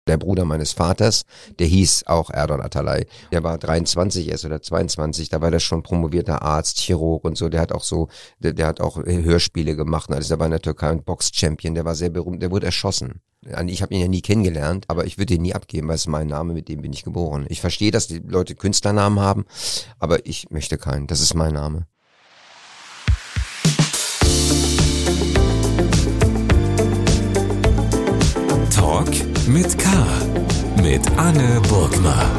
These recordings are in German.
Der Bruder meines Vaters, der hieß auch Erdoğan Atalay. Der war 23 erst oder 22, da war der schon promovierter Arzt, Chirurg und so. Der hat auch Hörspiele gemacht. Also der war in der Türkei ein Box-Champion, der war sehr berühmt, der wurde erschossen. Ich habe ihn ja nie kennengelernt, aber ich würde ihn nie abgeben, weil es ist mein Name, mit dem bin ich geboren. Ich verstehe, dass die Leute Künstlernamen haben, aber ich möchte keinen. Das ist mein Name. Talk mit K. Mit Anne Burgner.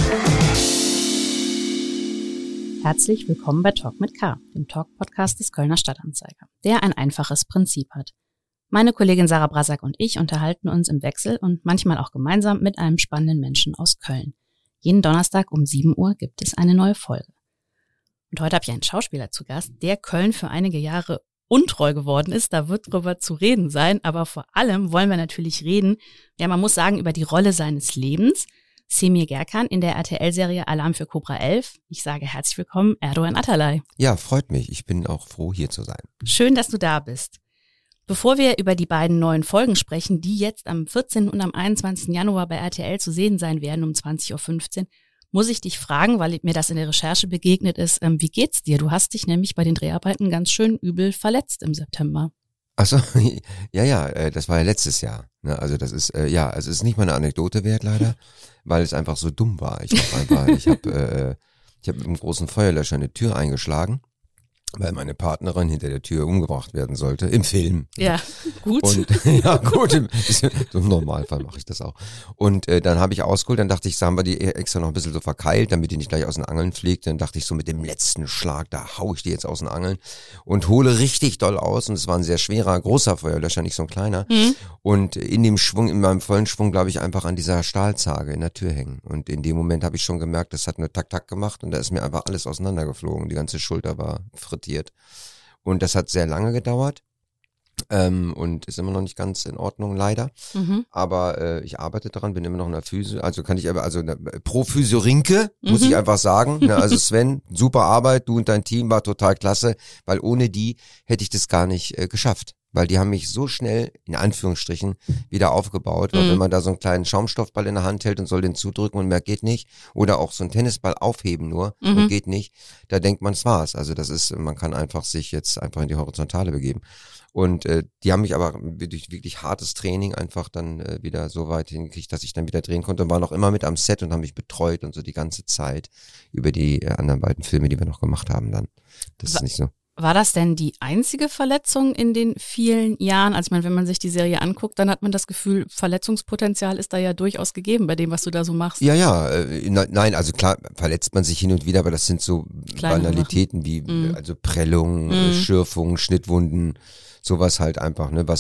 Herzlich willkommen bei Talk mit K, dem Talk-Podcast des Kölner Stadtanzeiger, der ein einfaches Prinzip hat. Meine Kollegin Sarah Brasak und ich unterhalten uns im Wechsel und manchmal auch gemeinsam mit einem spannenden Menschen aus Köln. Jeden Donnerstag um 7 Uhr gibt es eine neue Folge. Und heute habe ich einen Schauspieler zu Gast, der Köln für einige Jahre untreu geworden ist. Da wird drüber zu reden sein, aber vor allem wollen wir natürlich reden, ja, man muss sagen, über die Rolle seines Lebens. Semir Gerkan in der RTL-Serie Alarm für Cobra 11. Ich sage herzlich willkommen, Erdoğan Atalay. Ja, freut mich. Ich bin auch froh, hier zu sein. Schön, dass du da bist. Bevor wir über die beiden neuen Folgen sprechen, die jetzt am 14. und am 21. Januar bei RTL zu sehen sein werden um 20.15 Uhr, muss ich dich fragen, weil mir das in der Recherche begegnet ist, wie geht's dir? Du hast dich nämlich bei den Dreharbeiten ganz schön übel verletzt im September. Ach so, ja, das war ja letztes Jahr. Ne? Also das ist, es ist nicht mal eine Anekdote wert leider, weil es einfach so dumm war. Ich habe mit einem großen Feuerlöscher eine Tür eingeschlagen, weil meine Partnerin hinter der Tür umgebracht werden sollte, im Film. Ja, gut. Und ja, gut, im Normalfall mache ich das auch. Und dann habe ich ausgeholt, dann dachte ich, so haben wir die extra noch ein bisschen so verkeilt, damit die nicht gleich aus den Angeln fliegt. Dann dachte ich so, mit dem letzten Schlag, da hau ich die jetzt aus den Angeln und hole richtig doll aus. Und es war ein sehr schwerer, großer Feuerlöscher, nicht so ein kleiner. Mhm. Und in meinem vollen Schwung, glaube ich, einfach an dieser Stahlzage in der Tür hängen. Und in dem Moment habe ich schon gemerkt, das hat nur Tak-Tak gemacht und da ist mir einfach alles auseinandergeflogen. Die ganze Schulter war frittiert. Und das hat sehr lange gedauert und ist immer noch nicht ganz in Ordnung, leider. Mhm. Aber ich arbeite daran, bin immer noch in der Physio, pro Physio-Rinke, muss ich einfach sagen. Ne, also Sven, super Arbeit, du und dein Team war total klasse, weil ohne die hätte ich das gar nicht geschafft. Weil die haben mich so schnell, in Anführungsstrichen, wieder aufgebaut. Weil wenn man da so einen kleinen Schaumstoffball in der Hand hält und soll den zudrücken und merkt, geht nicht. Oder auch so einen Tennisball aufheben nur und geht nicht. Da denkt man, es war's. Also das ist, man kann einfach sich jetzt einfach in die Horizontale begeben. Und die haben mich aber durch wirklich hartes Training einfach dann wieder so weit hingekriegt, dass ich dann wieder drehen konnte und waren auch immer mit am Set und haben mich betreut und so die ganze Zeit über die anderen beiden Filme, die wir noch gemacht haben dann. Das ist nicht so. War das denn die einzige Verletzung in den vielen Jahren? Also ich meine, wenn man sich die Serie anguckt, dann hat man das Gefühl, Verletzungspotenzial ist da ja durchaus gegeben bei dem, was du da so machst. Ja, nein, also klar verletzt man sich hin und wieder, aber das sind so kleine Banalitäten wie also Prellung, Schürfung, Schnittwunden, sowas halt einfach, ne,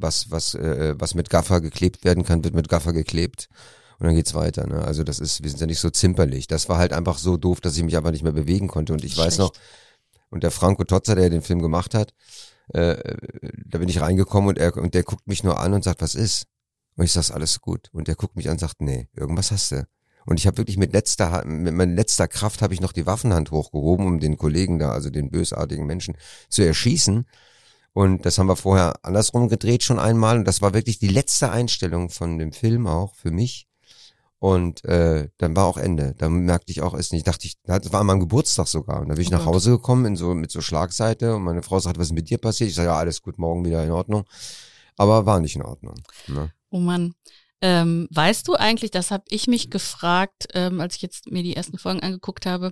was mit Gaffer geklebt werden kann, wird mit Gaffer geklebt. Und dann geht's weiter, ne? Also wir sind ja nicht so zimperlich. Das war halt einfach so doof, dass ich mich einfach nicht mehr bewegen konnte. Und ich weiß noch, und der Franco Tozza, der den Film gemacht hat, da bin ich reingekommen und der guckt mich nur an und sagt, was ist? Und ich sag, alles gut. Und der guckt mich an und sagt, nee, irgendwas hast du. Und ich habe wirklich mit meiner letzter Kraft habe ich noch die Waffenhand hochgehoben, um den Kollegen da, also den bösartigen Menschen, zu erschießen. Und das haben wir vorher andersrum gedreht schon einmal. Und das war wirklich die letzte Einstellung von dem Film auch für mich. Und dann war auch Ende. Dann merkte ich auch, das war an meinem Geburtstag sogar. Und da bin ich nach Hause gekommen mit so Schlagseite und meine Frau sagt, was ist mit dir passiert? Ich sage, ja, alles gut, morgen wieder in Ordnung. Aber war nicht in Ordnung. Ne? Oh Mann. Weißt du eigentlich, das habe ich mich gefragt, als ich jetzt mir die ersten Folgen angeguckt habe,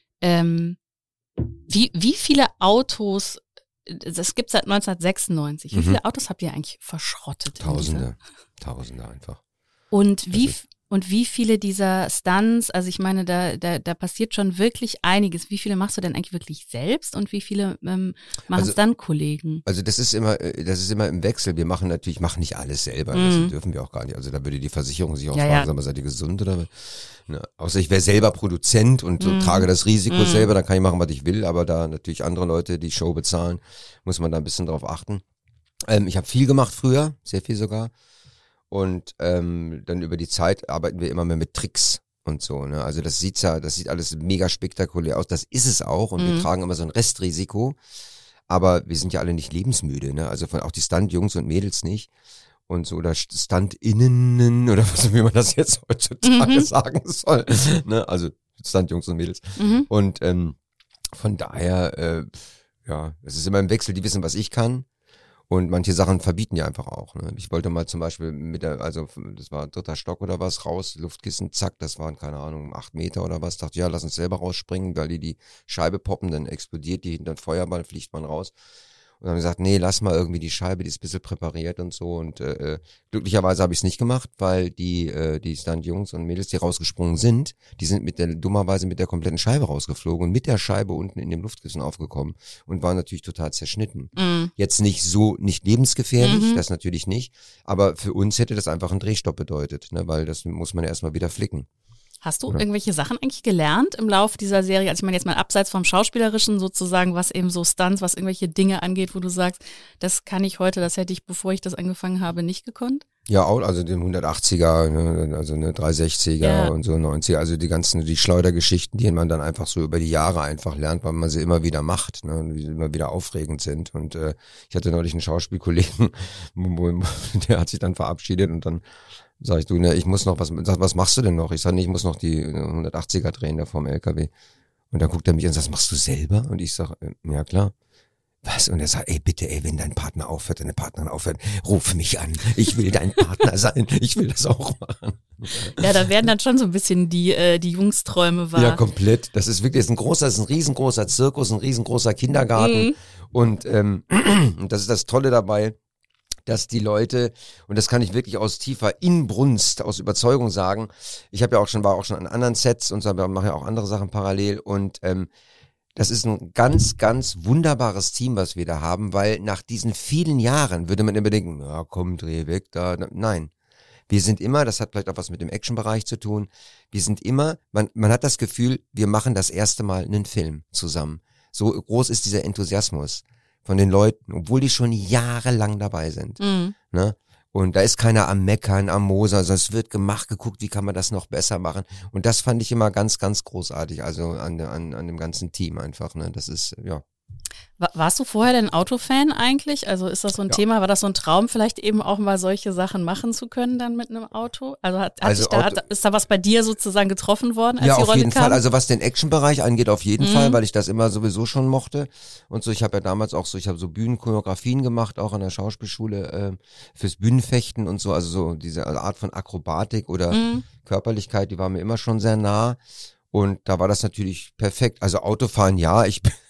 wie viele Autos, das gibt's seit 1996, wie viele Autos habt ihr eigentlich verschrottet? Tausende einfach. Und wie viele dieser Stunts, also ich meine, da passiert schon wirklich einiges. Wie viele machst du denn eigentlich wirklich selbst und wie viele machen es dann Kollegen? Also das ist immer im Wechsel. Wir machen nicht alles selber. Das dürfen wir auch gar nicht. Also da würde die Versicherung sich auch fragen, sag mal, seid ihr gesund oder? Ne? Außer ich wäre selber Produzent und so trage das Risiko selber, dann kann ich machen, was ich will. Aber da natürlich andere Leute die Show bezahlen, muss man da ein bisschen drauf achten. Ich habe viel gemacht früher, sehr viel sogar. Und dann über die Zeit arbeiten wir immer mehr mit Tricks und so. Ne? Also das sieht alles mega spektakulär aus. Das ist es auch. Und wir tragen immer so ein Restrisiko. Aber wir sind ja alle nicht lebensmüde. Ne? Also auch die Stunt-Jungs und Mädels nicht. und so, oder Stunt-Innen oder was, wie man das jetzt heutzutage sagen soll. Ne? Also Stunt-Jungs und Mädels. Und von daher, ja, es ist immer im Wechsel, die wissen, was ich kann. Und manche Sachen verbieten die einfach auch. Ne? Ich wollte mal zum Beispiel das war 3. Stock oder was, raus, Luftkissen, zack, das waren, keine Ahnung, 8 Meter oder was. Dachte, ja, lass uns selber rausspringen, weil die Scheibe poppen, dann explodiert die, hinter den Feuerball fliegt man raus. Und dann haben wir gesagt, nee, lass mal irgendwie die Scheibe, die ist ein bisschen präpariert und so. Und glücklicherweise habe ich es nicht gemacht, weil die Stunt-Jungs und Mädels, die rausgesprungen sind, die sind dummerweise mit der kompletten Scheibe rausgeflogen und mit der Scheibe unten in dem Luftkissen aufgekommen und waren natürlich total zerschnitten. Jetzt nicht lebensgefährlich, das natürlich nicht, aber für uns hätte das einfach einen Drehstopp bedeutet, ne, weil das muss man ja erstmal wieder flicken. Hast du irgendwelche Sachen eigentlich gelernt im Laufe dieser Serie? Also ich meine jetzt mal abseits vom Schauspielerischen sozusagen, was eben so Stunts, was irgendwelche Dinge angeht, wo du sagst, das kann ich heute, das hätte ich, bevor ich das angefangen habe, nicht gekonnt? Ja, auch, also den 180er, ne, also eine 360er und so 90er, also die Schleudergeschichten, die man dann einfach so über die Jahre einfach lernt, weil man sie immer wieder macht, ne, und die immer wieder aufregend sind. Und ich hatte neulich einen Schauspielkollegen, der hat sich dann verabschiedet und dann sag ich, du, ne, ich muss noch was machst du denn noch? Ich sag, nee, ich muss noch die 180er drehen da vorm LKW. Und dann guckt er mich an und sagt, das machst du selber? Und ich sag, ja klar. Was? Und er sagt, ey, bitte, wenn dein Partner aufhört, deine Partnerin aufhört, ruf mich an. Ich will dein Partner sein. Ich will das auch machen. Ja, da werden dann schon so ein bisschen die Jungsträume wahr. Ja, komplett. Das ist wirklich, das ist ein riesengroßer Zirkus, ein riesengroßer Kindergarten. Und das ist das Tolle dabei, dass die Leute, und das kann ich wirklich aus tiefer Inbrunst, aus Überzeugung sagen, ich habe ja war auch schon an anderen Sets und so, mache ja auch andere Sachen parallel und das ist ein ganz, ganz wunderbares Team, was wir da haben, weil nach diesen vielen Jahren würde man immer denken, ja komm, dreh weg, nein. Wir sind immer, das hat vielleicht auch was mit dem Actionbereich zu tun, wir sind immer, man hat das Gefühl, wir machen das erste Mal einen Film zusammen. So groß ist dieser Enthusiasmus von den Leuten, obwohl die schon jahrelang dabei sind. Ne? Und da ist keiner am Meckern, am Moser, also es wird gemacht, geguckt, wie kann man das noch besser machen. Und das fand ich immer ganz, ganz großartig, also an dem ganzen Team einfach. Ne? Das ist, ja. Warst du vorher denn Autofan eigentlich? Also ist das so ein Thema, war das so ein Traum, vielleicht eben auch mal solche Sachen machen zu können dann mit einem Auto? Also ist da was bei dir sozusagen getroffen worden, als die Rolle kam? Ja, auf jeden Fall. Also was den Actionbereich angeht, auf jeden Fall, weil ich das immer sowieso schon mochte. Und so, ich habe ja damals auch ich habe so Bühnenchoreografien gemacht, auch an der Schauspielschule fürs Bühnenfechten und so. Also so diese Art von Akrobatik oder Körperlichkeit, die war mir immer schon sehr nah. Und da war das natürlich perfekt. Also Autofahren, ja,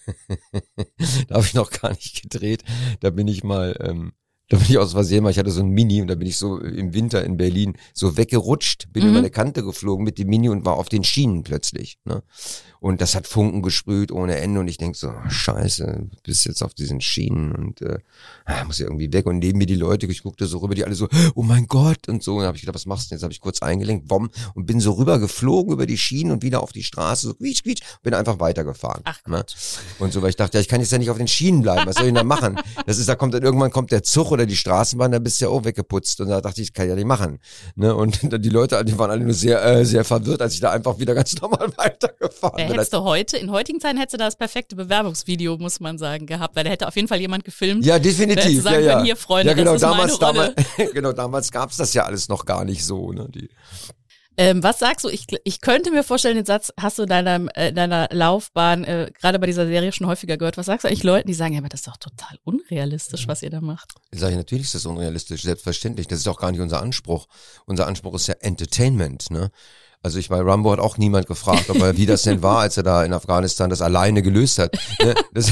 da habe ich noch gar nicht gedreht. Da bin ich aus Versehen ich hatte so ein Mini und da bin ich so im Winter in Berlin so weggerutscht, bin über eine Kante geflogen mit dem Mini und war auf den Schienen plötzlich. Ne? Und das hat Funken gesprüht ohne Ende und ich denk so, scheiße, bist jetzt auf diesen Schienen und muss ja irgendwie weg. Und neben mir die Leute, ich guckte so rüber, die alle so, oh mein Gott und so. Und dann habe ich gedacht, was machst du denn? Jetzt habe ich kurz eingelenkt, und bin so rüber geflogen über die Schienen und wieder auf die Straße, so quietsch, quietsch, bin einfach weitergefahren. Ach Gott. Ne? Und so, weil ich dachte, ja, ich kann jetzt ja nicht auf den Schienen bleiben, was soll ich denn da machen? Irgendwann kommt der Zug oder die Straßenbahn, da bist du ja auch weggeputzt. Und da dachte ich, das kann ich ja nicht machen. Ne? Und die Leute, die waren alle nur sehr, sehr verwirrt, als ich da einfach wieder ganz normal weitergefahren bin. Hättest du in heutigen Zeiten hättest du das perfekte Bewerbungsvideo, muss man sagen, gehabt, weil da hätte auf jeden Fall jemand gefilmt. Ja, definitiv. Sagen, ja. Wenn hier, Freunde, ja, genau, das ist meine Rolle. Genau, damals gab's das ja alles noch gar nicht so. Ne? Was sagst du? Ich könnte mir vorstellen, den Satz hast du in deiner Laufbahn gerade bei dieser Serie schon häufiger gehört. Was sagst du eigentlich Leuten, die sagen, ja, aber das ist doch total unrealistisch, was ihr da macht? Sag ich, natürlich ist das unrealistisch, selbstverständlich. Das ist auch gar nicht unser Anspruch. Unser Anspruch ist ja Entertainment, ne? Also ich meine, Rambo hat auch niemand gefragt, wie das denn war, als er da in Afghanistan das alleine gelöst hat. Ne?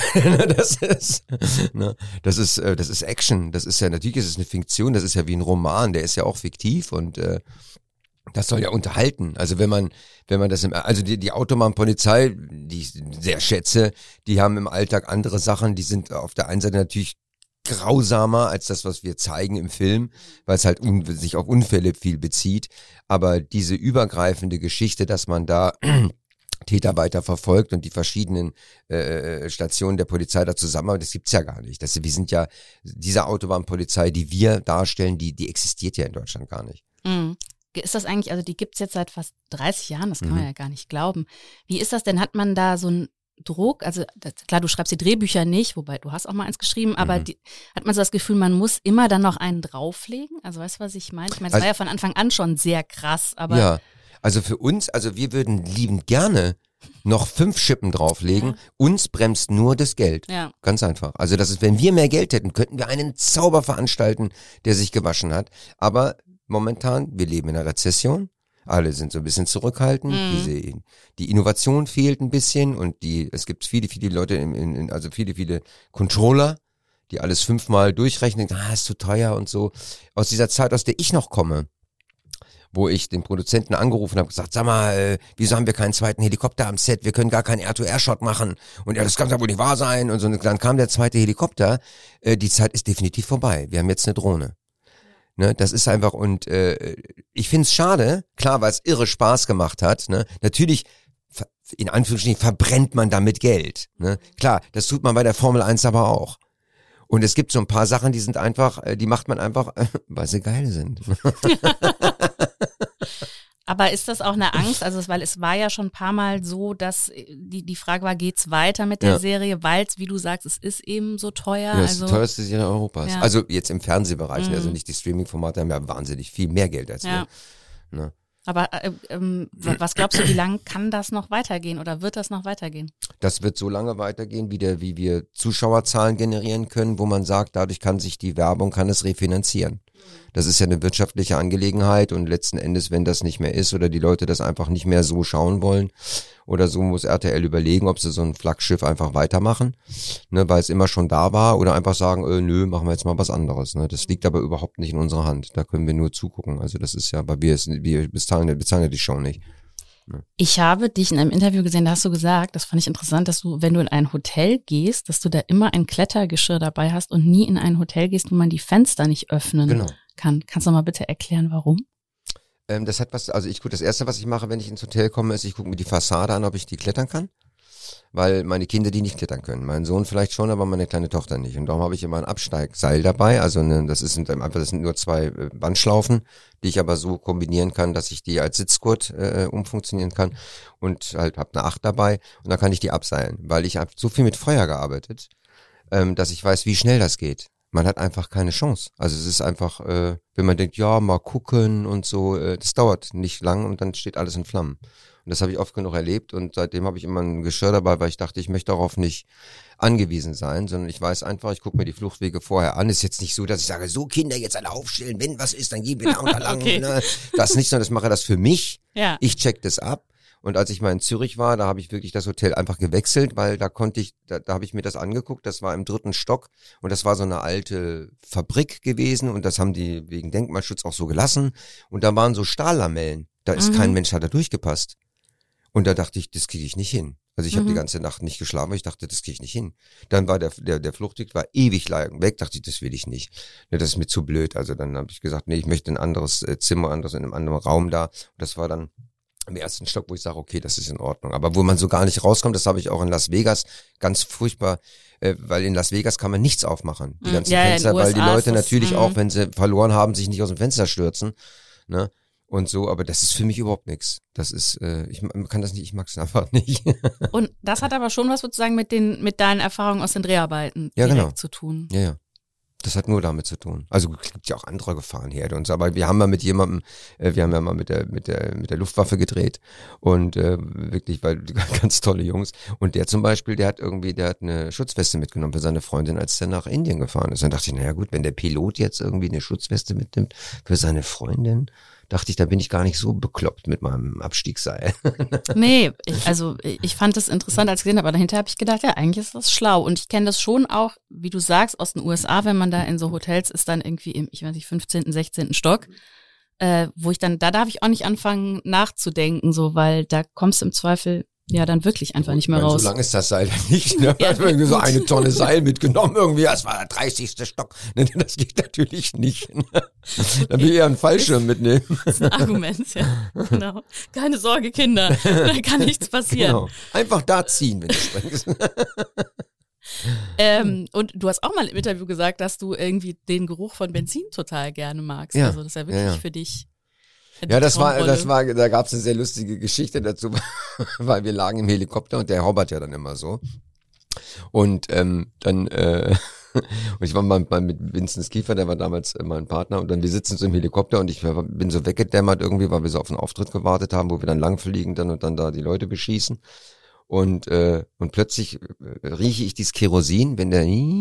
Das ist Action. Das ist ja, natürlich ist es eine Fiktion, das ist ja wie ein Roman, der ist ja auch fiktiv und das soll ja unterhalten. Also wenn man das also die Autobahnpolizei, die ich sehr schätze, die haben im Alltag andere Sachen, die sind auf der einen Seite natürlich grausamer als das, was wir zeigen im Film, weil es halt sich auf Unfälle viel bezieht. Aber diese übergreifende Geschichte, dass man da Täter weiter verfolgt und die verschiedenen Stationen der Polizei da zusammenarbeiten, das gibt's ja gar nicht. Wir sind ja, diese Autobahnpolizei, die wir darstellen, die existiert ja in Deutschland gar nicht. Mhm. Ist das eigentlich, also die gibt's jetzt seit fast 30 Jahren, das kann man ja gar nicht glauben. Wie ist das denn? Hat man da so ein Druck, also klar, du schreibst die Drehbücher nicht, wobei du hast auch mal eins geschrieben, aber hat man so das Gefühl, man muss immer dann noch einen drauflegen? Also weißt du, was ich meine? Ich meine, das war ja von Anfang an schon sehr krass, aber... Ja, also für uns, also wir würden liebend gerne noch 5 Schippen drauflegen. Uns bremst nur das Geld. Ja. Ganz einfach. Also das ist, wenn wir mehr Geld hätten, könnten wir einen Zauber veranstalten, der sich gewaschen hat. Aber momentan, wir leben in einer Rezession. Alle sind so ein bisschen zurückhaltend. Die Innovation fehlt ein bisschen und es gibt viele Leute, also viele Controller, die alles 5-mal durchrechnen, ist zu teuer und so. Aus dieser Zeit, aus der ich noch komme, wo ich den Produzenten angerufen habe, gesagt, sag mal, wieso haben wir keinen zweiten Helikopter am Set? Wir können gar keinen Air-to-Air-Shot machen. Und ja, das kann ja wohl nicht wahr sein. Und so, und dann kam der zweite Helikopter. Die Zeit ist definitiv vorbei. Wir haben jetzt eine Drohne. Ne, das ist einfach, und ich find's schade, klar, weil es irre Spaß gemacht hat. Ne? Natürlich, in Anführungsstrichen, verbrennt man damit Geld. Ne? Klar, das tut man bei der Formel 1 aber auch. Und es gibt so ein paar Sachen, die sind einfach, die macht man einfach, weil sie geil sind. Aber ist das auch eine Angst? Also, weil es war ja schon ein paar Mal so, dass die Frage war, geht's weiter mit der Serie, weil es, wie du sagst, es ist eben so teuer. Ja, das ist die teuerste Serie Europas. Ja. Also jetzt im Fernsehbereich, also nicht die Streaming-Formate haben ja wahnsinnig viel mehr Geld als wir. Ne? Aber was glaubst du, wie lange kann das noch weitergehen oder wird das noch weitergehen? Das wird so lange weitergehen, wie wir Zuschauerzahlen generieren können, wo man sagt, dadurch kann sich die Werbung, kann es refinanzieren. Das ist ja eine wirtschaftliche Angelegenheit und letzten Endes, wenn das nicht mehr ist oder die Leute das einfach nicht mehr so schauen wollen oder so, muss RTL überlegen, ob sie so ein Flaggschiff einfach weitermachen, ne, weil es immer schon da war, oder einfach sagen, nö, machen wir jetzt mal was anderes. Ne. Das liegt aber überhaupt nicht in unserer Hand. Da können wir nur zugucken. Also das ist ja, weil wir bezahlen ja die Show nicht. Ich habe dich in einem Interview gesehen, da hast du gesagt, das fand ich interessant, dass du, wenn du in ein Hotel gehst, dass du da immer ein Klettergeschirr dabei hast und nie in ein Hotel gehst, wo man die Fenster nicht öffnen kann. Kannst du mal bitte erklären, warum? Das hat was, also das erste, was ich mache, wenn ich ins Hotel komme, ist, ich gucke mir die Fassade an, ob ich die klettern kann. Weil meine Kinder die nicht klettern können. Mein Sohn vielleicht schon, aber meine kleine Tochter nicht. Und darum habe ich immer ein Absteigseil dabei. Also das sind nur 2 Bandschlaufen, die ich aber so kombinieren kann, dass ich die als Sitzgurt umfunktionieren kann. Und halt habe eine 8 dabei und dann kann ich die abseilen. Weil ich habe so viel mit Feuer gearbeitet, dass ich weiß, wie schnell das geht. Man hat einfach keine Chance. Also es ist einfach, wenn man denkt, ja, mal gucken und so, das dauert nicht lang und dann steht alles in Flammen. Und das habe ich oft genug erlebt und seitdem habe ich immer ein Geschirr dabei, weil ich dachte, ich möchte darauf nicht angewiesen sein, sondern ich weiß einfach, ich gucke mir die Fluchtwege vorher an. Ist jetzt nicht so, dass ich sage, so Kinder jetzt alle aufstellen, wenn was ist, dann gehen wir da und da lang. Ne? Das nicht, sondern das mache das für mich. Ja. Ich check das ab. Und als ich mal in Zürich war, da habe ich wirklich das Hotel einfach gewechselt, weil da habe ich mir das angeguckt, das war im 3. Stock und das war so eine alte Fabrik gewesen und das haben die wegen Denkmalschutz auch so gelassen und da waren so Stahllamellen, da ist kein Mensch, hat da durchgepasst. Und da dachte ich, das kriege ich nicht hin. Also ich habe die ganze Nacht nicht geschlafen, weil ich dachte, das kriege ich nicht hin. Dann war der Fluchtweg war ewig lang weg, dachte ich, das will ich nicht. Das ist mir zu blöd. Also dann habe ich gesagt, nee, ich möchte ein anderes Zimmer, in einem anderen Raum da. Und das war dann im 1. Stock, wo ich sage, okay, das ist in Ordnung. Aber wo man so gar nicht rauskommt, das habe ich auch in Las Vegas, ganz furchtbar, weil in Las Vegas kann man nichts aufmachen. Die ganzen Fenster, weil die Leute natürlich auch, wenn sie verloren haben, sich nicht aus dem Fenster stürzen. Ne? Und so, aber das ist für mich überhaupt nichts. Das ist, ich kann das nicht, ich mag es einfach nicht. Und das hat aber schon was sozusagen mit deinen Erfahrungen aus den Dreharbeiten zu tun. Ja, ja. Das hat nur damit zu tun. Also es gibt ja auch andere Gefahrenherde und so, aber wir haben mal mit jemandem, wir haben ja mal mit der Luftwaffe gedreht und wirklich, weil ganz tolle Jungs. Und der zum Beispiel, der hat eine Schutzweste mitgenommen für seine Freundin, als der nach Indien gefahren ist. Dann dachte ich, naja gut, wenn der Pilot jetzt irgendwie eine Schutzweste mitnimmt für seine Freundin, dachte ich, da bin ich gar nicht so bekloppt mit meinem Abstiegsseil. Nee, ich fand das interessant, als ich gesehen habe, aber dahinter habe ich gedacht, ja, eigentlich ist das schlau. Und ich kenne das schon auch, wie du sagst, aus den USA, wenn man da in so Hotels ist, dann irgendwie im, 15., 16. Stock, wo ich dann, da darf ich auch nicht anfangen nachzudenken, so, weil da kommst du im Zweifel ja dann wirklich einfach nicht mehr raus. So lang ist das Seil dann nicht, ne? Ja, irgendwie so eine Tonne Seil mitgenommen, irgendwie, das war der 30. Stock. Das geht natürlich nicht. Dann will ich eher einen Fallschirm mitnehmen. Das ist ein Argument, ja. Genau. Keine Sorge, Kinder, da kann nichts passieren. Genau. Einfach da ziehen, wenn du springst. Und du hast auch mal im Interview gesagt, dass du irgendwie den Geruch von Benzin total gerne magst. Ja. Also das ist ja wirklich für dich. Ja, da gab's eine sehr lustige Geschichte dazu. weil wir lagen im Helikopter und der hobbert ja dann immer so. Und dann und ich war mal mit Vincent Kiefer, der war damals mein Partner, und dann wir sitzen so im Helikopter und ich bin so weggedämmert irgendwie, weil wir so auf einen Auftritt gewartet haben, wo wir dann langfliegen und dann da die Leute beschießen. Und plötzlich rieche ich dieses Kerosin, wenn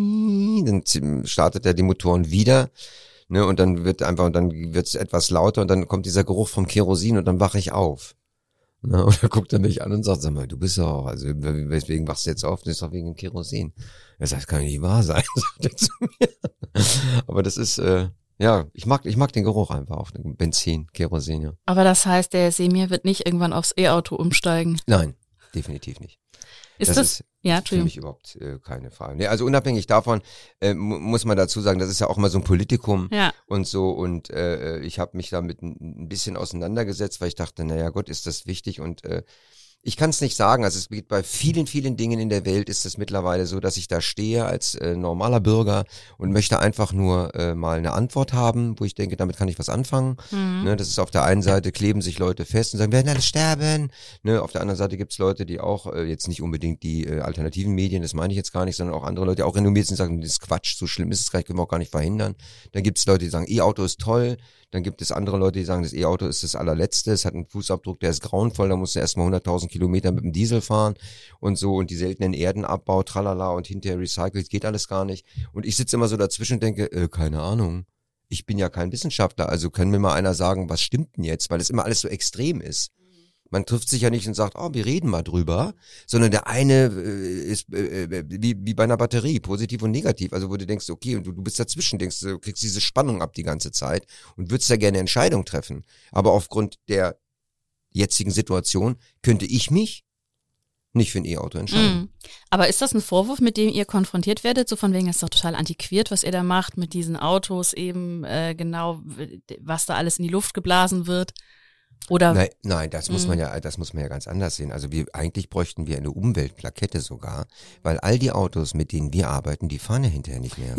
dann startet er die Motoren wieder, ne, und dann wird's etwas lauter und dann kommt dieser Geruch vom Kerosin und dann wache ich auf. Na, und dann guckt er mich an und sagt, sag mal, du bist ja auch, also weswegen wachst du jetzt auf? Das ist doch wegen dem Kerosin. Er sagt, das kann nicht wahr sein, sagt er zu mir. Aber das ist, ja, ich mag den Geruch einfach auf Benzin, Kerosin, ja. Aber das heißt, der Semir wird nicht irgendwann aufs E-Auto umsteigen? Nein, definitiv nicht. Das ist ja, für mich überhaupt keine Frage. Nee, also unabhängig davon muss man dazu sagen, das ist ja auch mal so ein Politikum und so, und ich habe mich damit ein bisschen auseinandergesetzt, weil ich dachte, naja Gott, ist das wichtig, und ich kann es nicht sagen, also es geht bei vielen, vielen Dingen in der Welt, ist es mittlerweile so, dass ich da stehe als normaler Bürger und möchte einfach nur mal eine Antwort haben, wo ich denke, damit kann ich was anfangen. Ne, das ist auf der einen Seite, kleben sich Leute fest und sagen, wir werden alle sterben. Ne, auf der anderen Seite gibt's Leute, die auch, jetzt nicht unbedingt die alternativen Medien, das meine ich jetzt gar nicht, sondern auch andere Leute, die auch renommiert sind, sagen, das ist Quatsch, so schlimm ist es gleich, können wir auch gar nicht verhindern. Dann gibt's Leute, die sagen, E-Auto ist toll. Dann gibt es andere Leute, die sagen, das E-Auto ist das allerletzte, es hat einen Fußabdruck, der ist grauenvoll, da musst du erstmal 100.000 Kilometer mit dem Diesel fahren und so, und die seltenen Erdenabbau, tralala, und hinterher recycelt, geht alles gar nicht. Und ich sitze immer so dazwischen und denke, keine Ahnung, ich bin ja kein Wissenschaftler, also kann mir mal einer sagen, was stimmt denn jetzt, weil es immer alles so extrem ist. Man trifft sich ja nicht und sagt, wir reden mal drüber, sondern der eine ist wie bei einer Batterie, positiv und negativ. Also wo du denkst, okay, und du bist dazwischen, denkst, du kriegst diese Spannung ab die ganze Zeit und würdest da gerne Entscheidung treffen. Aber aufgrund der jetzigen Situation könnte ich mich nicht für ein E-Auto entscheiden. Aber ist das ein Vorwurf, mit dem ihr konfrontiert werdet? So von wegen, das ist doch total antiquiert, was ihr da macht mit diesen Autos eben, genau, was da alles in die Luft geblasen wird? Oder? Nein, das muss man ja ganz anders sehen. Also eigentlich bräuchten wir eine Umweltplakette sogar, weil all die Autos, mit denen wir arbeiten, die fahren ja hinterher nicht mehr.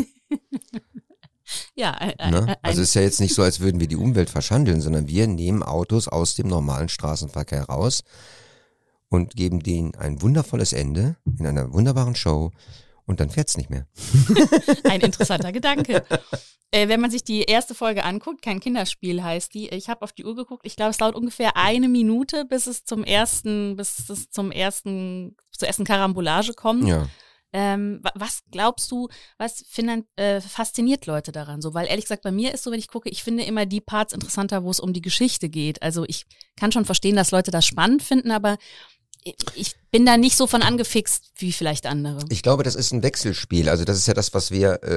Ja, ne? Also es ist ja jetzt nicht so, als würden wir die Umwelt verschandeln, sondern wir nehmen Autos aus dem normalen Straßenverkehr raus und geben denen ein wundervolles Ende in einer wunderbaren Show, und dann fährt's nicht mehr. Ein interessanter Gedanke. Wenn man sich die erste Folge anguckt, kein Kinderspiel heißt die, ich habe auf die Uhr geguckt, ich glaube, es dauert ungefähr 1 Minute, bis es zur ersten Karambolage kommt. Ja. Was glaubst du, was fasziniert Leute daran so? Weil ehrlich gesagt, bei mir ist so, wenn ich gucke, ich finde immer die Parts interessanter, wo es um die Geschichte geht. Also ich kann schon verstehen, dass Leute das spannend finden, aber ich bin da nicht so von angefixt wie vielleicht andere. Ich glaube, das ist ein Wechselspiel. Also das ist ja das, was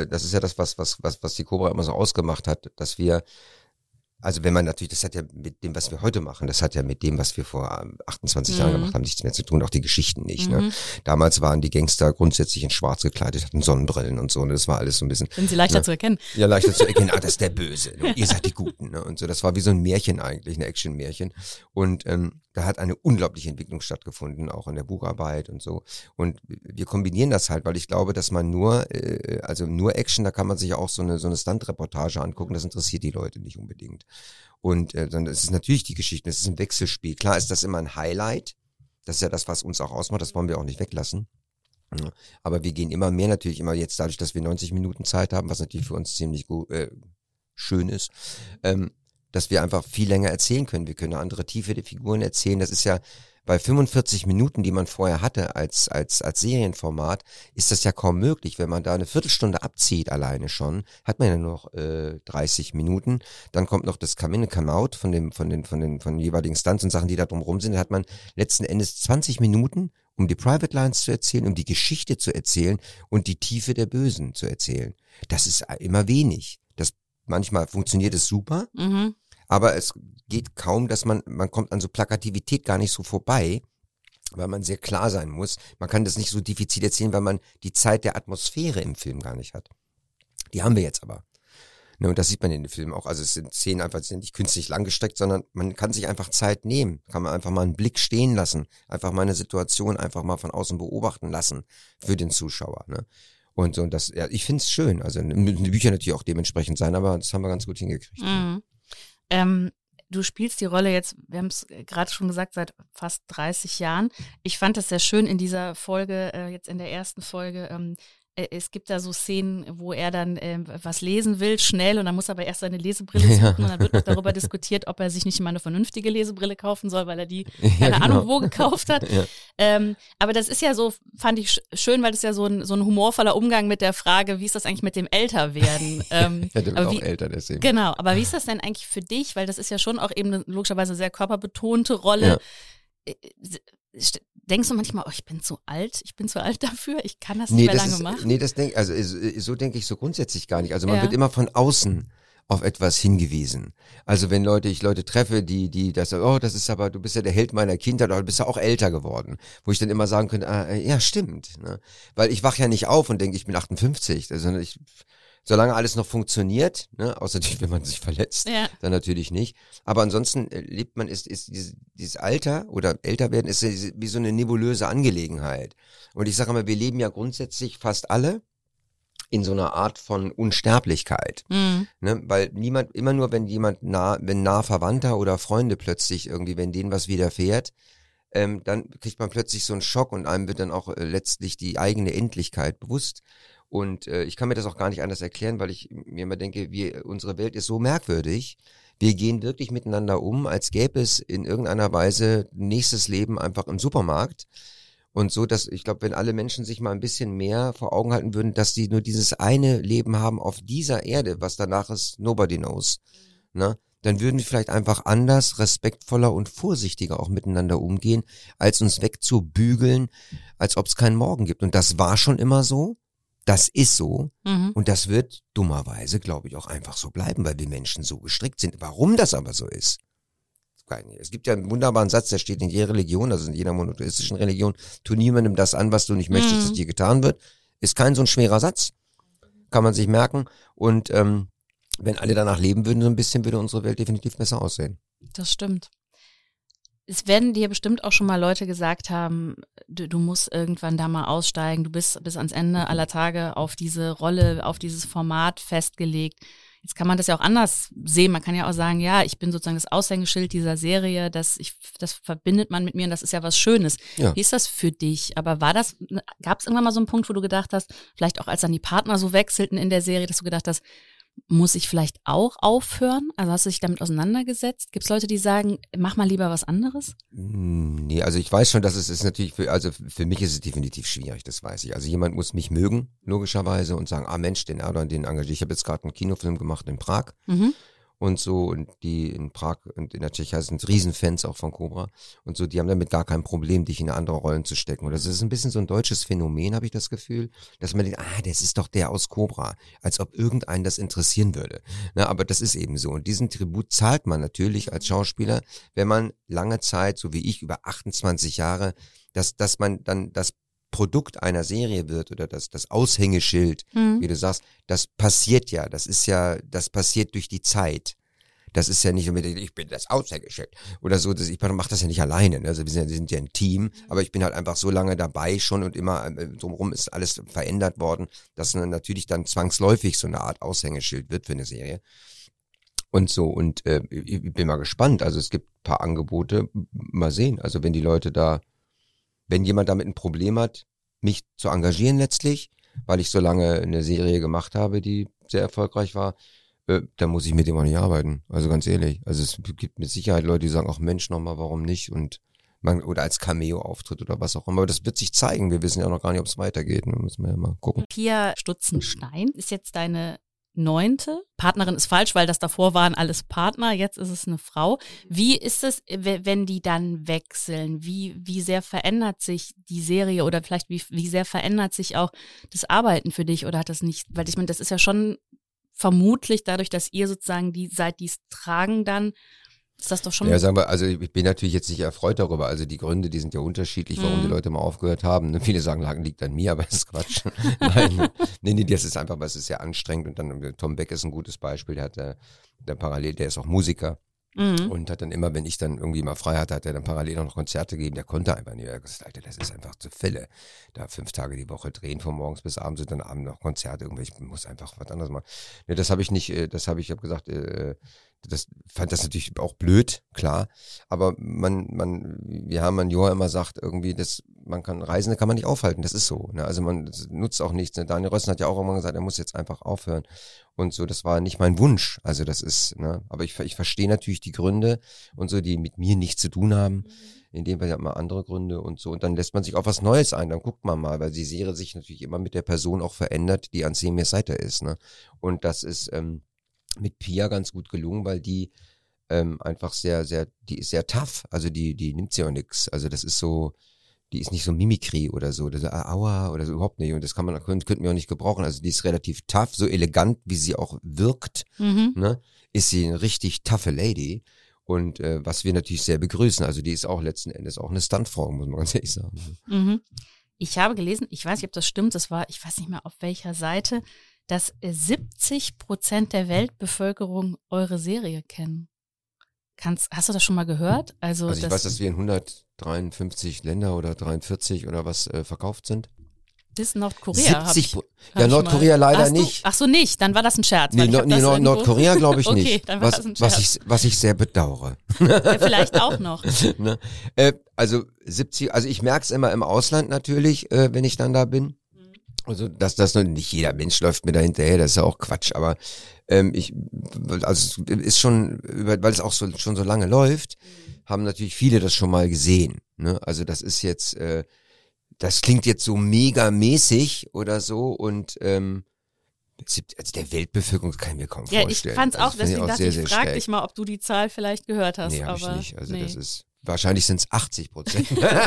was die Cobra immer so ausgemacht hat, dass wir, also wenn man natürlich, das hat ja mit dem, was wir heute machen, das hat ja mit dem, was wir vor 28 Jahren gemacht haben, nichts mehr zu tun, auch die Geschichten nicht. Ne? Damals waren die Gangster grundsätzlich in schwarz gekleidet, hatten Sonnenbrillen und so, und das war alles so ein bisschen. Sind sie leichter zu erkennen? Ja, leichter zu erkennen, das ist der Böse, ne? Ihr seid die Guten. Ne? Und so, das war wie so ein Märchen eigentlich, ein Action-Märchen. Und da hat eine unglaubliche Entwicklung stattgefunden, auch in der Bucharbeit und so. Und wir kombinieren das halt, weil ich glaube, dass man nur Action, da kann man sich auch so eine Stunt-Reportage angucken, das interessiert die Leute nicht unbedingt. Und dann ist es natürlich die Geschichte, es ist ein Wechselspiel. Klar ist das immer ein Highlight, das ist ja das, was uns auch ausmacht, das wollen wir auch nicht weglassen. Ja, aber wir gehen immer mehr natürlich, immer jetzt dadurch, dass wir 90 Minuten Zeit haben, was natürlich für uns ziemlich gut, schön ist, dass wir einfach viel länger erzählen können. Wir können eine andere Tiefe der Figuren erzählen. Das ist ja bei 45 Minuten, die man vorher hatte als Serienformat, ist das ja kaum möglich. Wenn man da eine Viertelstunde abzieht alleine schon, hat man ja nur noch 30 Minuten. Dann kommt noch das Come-In und Come-Out von den jeweiligen Stunts und Sachen, die da drumherum sind. Da hat man letzten Endes 20 Minuten, um die Private Lines zu erzählen, um die Geschichte zu erzählen und die Tiefe der Bösen zu erzählen. Das ist immer wenig. Manchmal funktioniert es super, aber es geht kaum, dass man kommt an so Plakativität gar nicht so vorbei, weil man sehr klar sein muss. Man kann das nicht so diffizil erzählen, weil man die Zeit der Atmosphäre im Film gar nicht hat. Die haben wir jetzt aber. Ne, und das sieht man in den Filmen auch. Also es sind Szenen einfach, sind nicht künstlich langgestreckt, sondern man kann sich einfach Zeit nehmen. Kann man einfach mal einen Blick stehen lassen. Einfach mal eine Situation einfach mal von außen beobachten lassen für den Zuschauer. Ne? Und so, das, ja, ich finde es schön. Also die Bücher natürlich auch dementsprechend sein, aber das haben wir ganz gut hingekriegt. Mhm. Du spielst die Rolle jetzt, wir haben es gerade schon gesagt, seit fast 30 Jahren. Ich fand das sehr schön in dieser Folge, jetzt in der ersten Folge, es gibt da so Szenen, wo er dann was lesen will, schnell, und dann muss er aber erst seine Lesebrille suchen und dann wird noch darüber diskutiert, ob er sich nicht mal eine vernünftige Lesebrille kaufen soll, weil er die, keine Ahnung, wo gekauft hat. Ja. Aber das ist ja so, fand ich schön, weil das ja so ein humorvoller Umgang mit der Frage, wie ist das eigentlich mit dem Älterwerden? Ja, der wird auch älter, deswegen. Genau, aber wie ist das denn eigentlich für dich? Weil das ist ja schon auch eben eine logischerweise sehr körperbetonte Rolle. Ja. Denkst du manchmal, ich bin zu alt dafür, ich kann das nicht mehr lange machen? Nee, so denke ich so grundsätzlich gar nicht. Also man wird immer von außen auf etwas hingewiesen. Also wenn ich Leute treffe, die das, das ist aber, du bist ja der Held meiner Kindheit, oder du bist ja auch älter geworden, wo ich dann immer sagen könnte, ja, stimmt, ne? Weil ich wache ja nicht auf und denke, ich bin 58, sondern solange alles noch funktioniert, ne, außer natürlich, wenn man sich verletzt, dann natürlich nicht. Aber ansonsten lebt man, ist dieses Alter oder Älterwerden ist wie so eine nebulöse Angelegenheit. Und ich sage immer, wir leben ja grundsätzlich fast alle in so einer Art von Unsterblichkeit. Mhm. Ne, weil immer nur wenn nah Verwandter oder Freunde plötzlich irgendwie, wenn denen was widerfährt, dann kriegt man plötzlich so einen Schock und einem wird dann auch letztlich die eigene Endlichkeit bewusst. Und ich kann mir das auch gar nicht anders erklären, weil ich mir immer denke, unsere Welt ist so merkwürdig. Wir gehen wirklich miteinander um, als gäbe es in irgendeiner Weise nächstes Leben einfach im Supermarkt. Und so, dass ich glaube, wenn alle Menschen sich mal ein bisschen mehr vor Augen halten würden, dass die nur dieses eine Leben haben auf dieser Erde, was danach ist, nobody knows, ne? Dann würden wir vielleicht einfach anders, respektvoller und vorsichtiger auch miteinander umgehen, als uns wegzubügeln, als ob es keinen Morgen gibt. Und das war schon immer so. Das ist so und das wird dummerweise, glaube ich, auch einfach so bleiben, weil wir Menschen so gestrickt sind. Warum das aber so ist? Es gibt ja einen wunderbaren Satz, der steht in jeder Religion, also in jeder monotheistischen Religion, tu niemandem das an, was du nicht möchtest, dass dir getan wird. Ist kein so ein schwerer Satz, kann man sich merken. Und wenn alle danach leben würden, so ein bisschen, würde unsere Welt definitiv besser aussehen. Das stimmt. Es werden dir bestimmt auch schon mal Leute gesagt haben, du musst irgendwann da mal aussteigen, du bist bis ans Ende aller Tage auf diese Rolle, auf dieses Format festgelegt. Jetzt kann man das ja auch anders sehen. Man kann ja auch sagen, ja, ich bin sozusagen das Aushängeschild dieser Serie, das verbindet man mit mir und das ist ja was Schönes. Ja. Wie ist das für dich? Aber gab es irgendwann mal so einen Punkt, wo du gedacht hast, vielleicht auch als dann die Partner so wechselten in der Serie, dass du gedacht hast, muss ich vielleicht auch aufhören? Also hast du dich damit auseinandergesetzt? Gibt es Leute, die sagen, mach mal lieber was anderes? Nee, also ich weiß schon, dass es ist natürlich, für mich ist es definitiv schwierig, das weiß ich. Also jemand muss mich mögen, logischerweise, und sagen, Mensch, den engagiere ich. Ich habe jetzt gerade einen Kinofilm gemacht in Prag. Und so, und die in Prag und in der Tschechei sind Riesenfans auch von Cobra und so, die haben damit gar kein Problem, dich in andere Rollen zu stecken. Und das ist ein bisschen so ein deutsches Phänomen, habe ich das Gefühl, dass man denkt, das ist doch der aus Cobra, als ob irgendeinen das interessieren würde. Na, aber das ist eben so. Und diesen Tribut zahlt man natürlich als Schauspieler, wenn man lange Zeit, so wie ich, über 28 Jahre, dass man dann das Produkt einer Serie wird oder das Aushängeschild, wie du sagst, das passiert ja, das passiert durch die Zeit. Das ist ja nicht, ich bin das Aushängeschild oder so, ich mache das ja nicht alleine, also wir sind ja ein Team, aber ich bin halt einfach so lange dabei schon und immer drumherum ist alles verändert worden, dass man natürlich dann zwangsläufig so eine Art Aushängeschild wird für eine Serie. Und so, und ich bin mal gespannt, also es gibt ein paar Angebote, mal sehen, also wenn jemand damit ein Problem hat, mich zu engagieren letztlich, weil ich so lange eine Serie gemacht habe, die sehr erfolgreich war, dann muss ich mit dem auch nicht arbeiten. Also ganz ehrlich. Also es gibt mit Sicherheit Leute, die sagen, ach Mensch, nochmal, warum nicht? Oder als Cameo-Auftritt oder was auch immer. Aber das wird sich zeigen. Wir wissen ja noch gar nicht, ob es weitergeht. Da müssen wir ja mal gucken. Pia Stutzenstein ist jetzt deine 9. Partnerin ist falsch, weil das davor waren alles Partner, jetzt ist es eine Frau. Wie ist es, wenn die dann wechseln? Wie sehr verändert sich die Serie oder vielleicht wie sehr verändert sich auch das Arbeiten für dich oder hat das nicht, weil ich meine, das ist ja schon vermutlich dadurch, dass ihr sozusagen die es tragen dann, ist das doch schon... Ja, sagen wir, also ich bin natürlich jetzt nicht erfreut darüber, also die Gründe, die sind ja unterschiedlich, warum die Leute mal aufgehört haben. Viele sagen, liegt an mir, aber das ist Quatsch. Nein, nee, das ist einfach, weil es ist sehr anstrengend und dann Tom Beck ist ein gutes Beispiel, der ist auch Musiker Und hat dann immer, wenn ich dann irgendwie mal frei hatte, hat er dann parallel auch noch Konzerte gegeben. Der konnte einfach nicht. Er hat gesagt, Alter, das ist einfach zu Fälle. Da 5 Tage die Woche drehen, von morgens bis abends und dann abends noch Konzerte. Irgendwie, ich muss einfach was anderes machen. Ne, das habe ich nicht, ich habe gesagt, das fand das natürlich auch blöd, klar. Aber wie Hermann Joa immer sagt, irgendwie, Reisende kann man nicht aufhalten. Das ist so. Ne? Also das nutzt auch nichts. Ne? Daniel Rössner hat ja auch irgendwann gesagt, er muss jetzt einfach aufhören. Und so, das war nicht mein Wunsch. Also das ist, ne, aber ich verstehe natürlich die Gründe und so, die mit mir nichts zu tun haben. In dem Fall ja immer andere Gründe und so. Und dann lässt man sich auf was Neues ein. Dann guckt man mal, weil die Serie sich natürlich immer mit der Person auch verändert, die an Semies Seite ist. Ne? Und das ist mit Pia ganz gut gelungen, weil die einfach die ist sehr tough. Also die nimmt sie auch nix. Also das ist so, die ist nicht so Mimikry oder so, das aua oder so, überhaupt nicht. Und das könnten wir auch nicht gebrauchen. Also die ist relativ tough, so elegant, wie sie auch wirkt, ne, ist sie eine richtig toughe Lady. Und was wir natürlich sehr begrüßen. Also die ist auch letzten Endes auch eine Stuntfrau, muss man ganz ehrlich sagen. Ich habe gelesen, ich weiß nicht, ob das stimmt, ich weiß nicht mehr auf welcher Seite, dass 70% der Weltbevölkerung eure Serie kennen. Hast du das schon mal gehört? Also ich weiß, dass wir in 153 Länder oder 43 oder was verkauft sind. Bis Nordkorea. 70 ja, Nordkorea leider nicht. Ach so, nicht. Dann war das ein Scherz. Nee, Nordkorea glaube ich nicht. Okay, dann war das ein Scherz. Was ich sehr bedauere. Ja, vielleicht auch noch. Ne? Also ich merke es immer im Ausland natürlich, wenn ich dann da bin. Also, dass das nicht jeder Mensch läuft mir da hinterher, das ist ja auch Quatsch, aber es ist schon, weil es auch schon so lange läuft, haben natürlich viele das schon mal gesehen. Ne? Also das ist jetzt, das klingt jetzt so megamäßig oder so und also der Weltbevölkerung kann ich mir kaum vorstellen. Ja, ich fand's auch, also, deswegen dachte ich, frag dich mal, ob du die Zahl vielleicht gehört hast. Nee, aber hab ich nicht. Also nee. das ist, wahrscheinlich sind es 80%.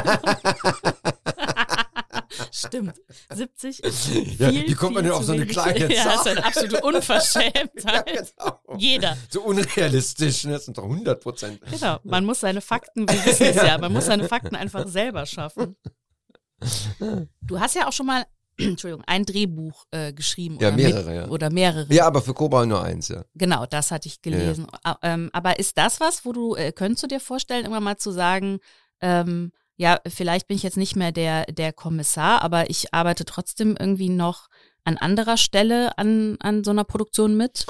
Stimmt. 70 ist ja, viel, wie kommt man denn auf so eine kleine Zahl? Ja, das ist eine absolute Unverschämtheit. Ja, genau. Jeder. So unrealistisch, ne? Das sind doch 100%. Genau, man muss seine Fakten, wir wissen es ja, man muss seine Fakten einfach selber schaffen. Du hast ja auch schon mal, Entschuldigung, ein Drehbuch geschrieben. Ja, mehrere, Oder mehrere. Ja, aber für Cobra nur eins, ja. Genau, das hatte ich gelesen. Ja. Aber ist das was, wo könntest du dir vorstellen, irgendwann mal zu sagen, ja, vielleicht bin ich jetzt nicht mehr der Kommissar, aber ich arbeite trotzdem irgendwie noch an anderer Stelle an so einer Produktion mit?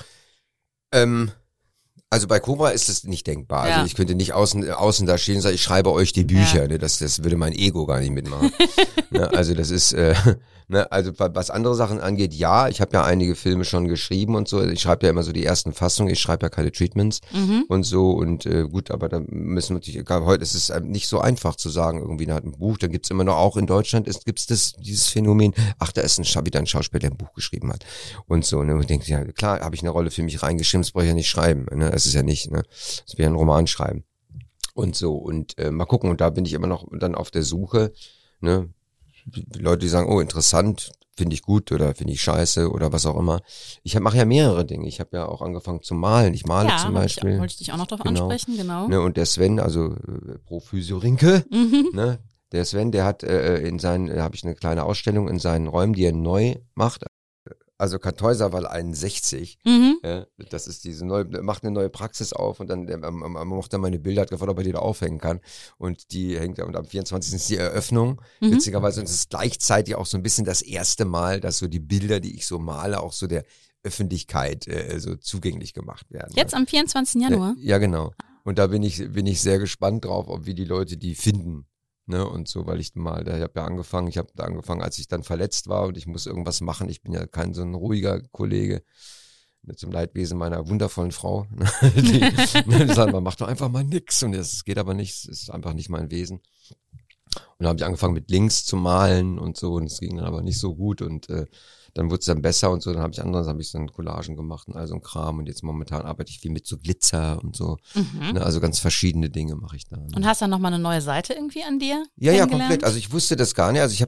Also bei Cobra ist das nicht denkbar. Ja. Also ich könnte nicht außen da stehen und sagen, ich schreibe euch die Bücher. Ja. Ne? Das würde mein Ego gar nicht mitmachen. Ne? Also das ist, also was andere Sachen angeht, ja, ich habe ja einige Filme schon geschrieben und so. Ich schreibe ja immer so die ersten Fassungen, ich schreibe ja keine Treatments und so. Und gut, aber da müssen wir natürlich, heute ist es nicht so einfach zu sagen, irgendwie da hat ein Buch, dann gibt's immer noch, auch in Deutschland gibt's dieses Phänomen, ach, da ist wieder ein Schauspieler, der ein Buch geschrieben hat. Und so, ne? Und denke, ja, klar, habe ich eine Rolle für mich reingeschrieben, das brauche ich ja nicht schreiben. Ne? Das ist ja nicht, ne? Das wäre ein Roman schreiben. Und so, und mal gucken, und da bin ich immer noch dann auf der Suche, ne? Die Leute, die sagen, oh, interessant, finde ich gut oder finde ich scheiße oder was auch immer. Ich mache ja mehrere Dinge. Ich habe ja auch angefangen zu malen. Ich male zum Beispiel. Wollte ich dich auch noch darauf ansprechen, genau. Ne, und der Sven, also pro Physio-Rinke, ne, der Sven, der hat habe ich eine kleine Ausstellung in seinen Räumen, die er neu macht. Also Kartäuserwall 61, das ist macht eine neue Praxis auf und dann macht dann meine Bilder, hat gefragt, ob er die da aufhängen kann und die hängt und am 24. ist die Eröffnung, witzigerweise, und es ist gleichzeitig auch so ein bisschen das erste Mal, dass so die Bilder, die ich so male, auch so der Öffentlichkeit so zugänglich gemacht werden. Jetzt am 24. Januar? Ja, genau. Und da bin ich sehr gespannt drauf, wie die Leute die finden. Ne, und so, weil ich habe da angefangen, als ich dann verletzt war und ich muss irgendwas machen. Ich bin ja kein so ein ruhiger Kollege, zum Leidwesen meiner wundervollen Frau. Die sagt, man macht doch einfach mal nix und es geht aber nicht, es ist einfach nicht mein Wesen. Und dann habe ich angefangen mit Links zu malen und so und es ging dann aber nicht so gut und dann wurde es dann besser und so, dann habe ich dann Collagen gemacht und all so ein Kram und jetzt momentan arbeite ich viel mit so Glitzer und so, ne, also ganz verschiedene Dinge mache ich da. Ne. Und hast dann nochmal eine neue Seite irgendwie an dir Ja, komplett, also ich wusste das gar nicht, dass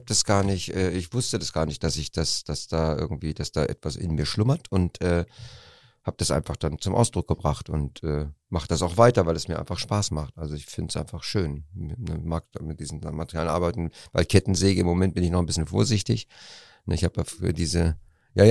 da etwas in mir schlummert und habe das einfach dann zum Ausdruck gebracht und mache das auch weiter, weil es mir einfach Spaß macht. Also ich finde es einfach schön, mag mit diesen Materialien arbeiten, weil Kettensäge im Moment bin ich noch ein bisschen vorsichtig. Ich habe ja für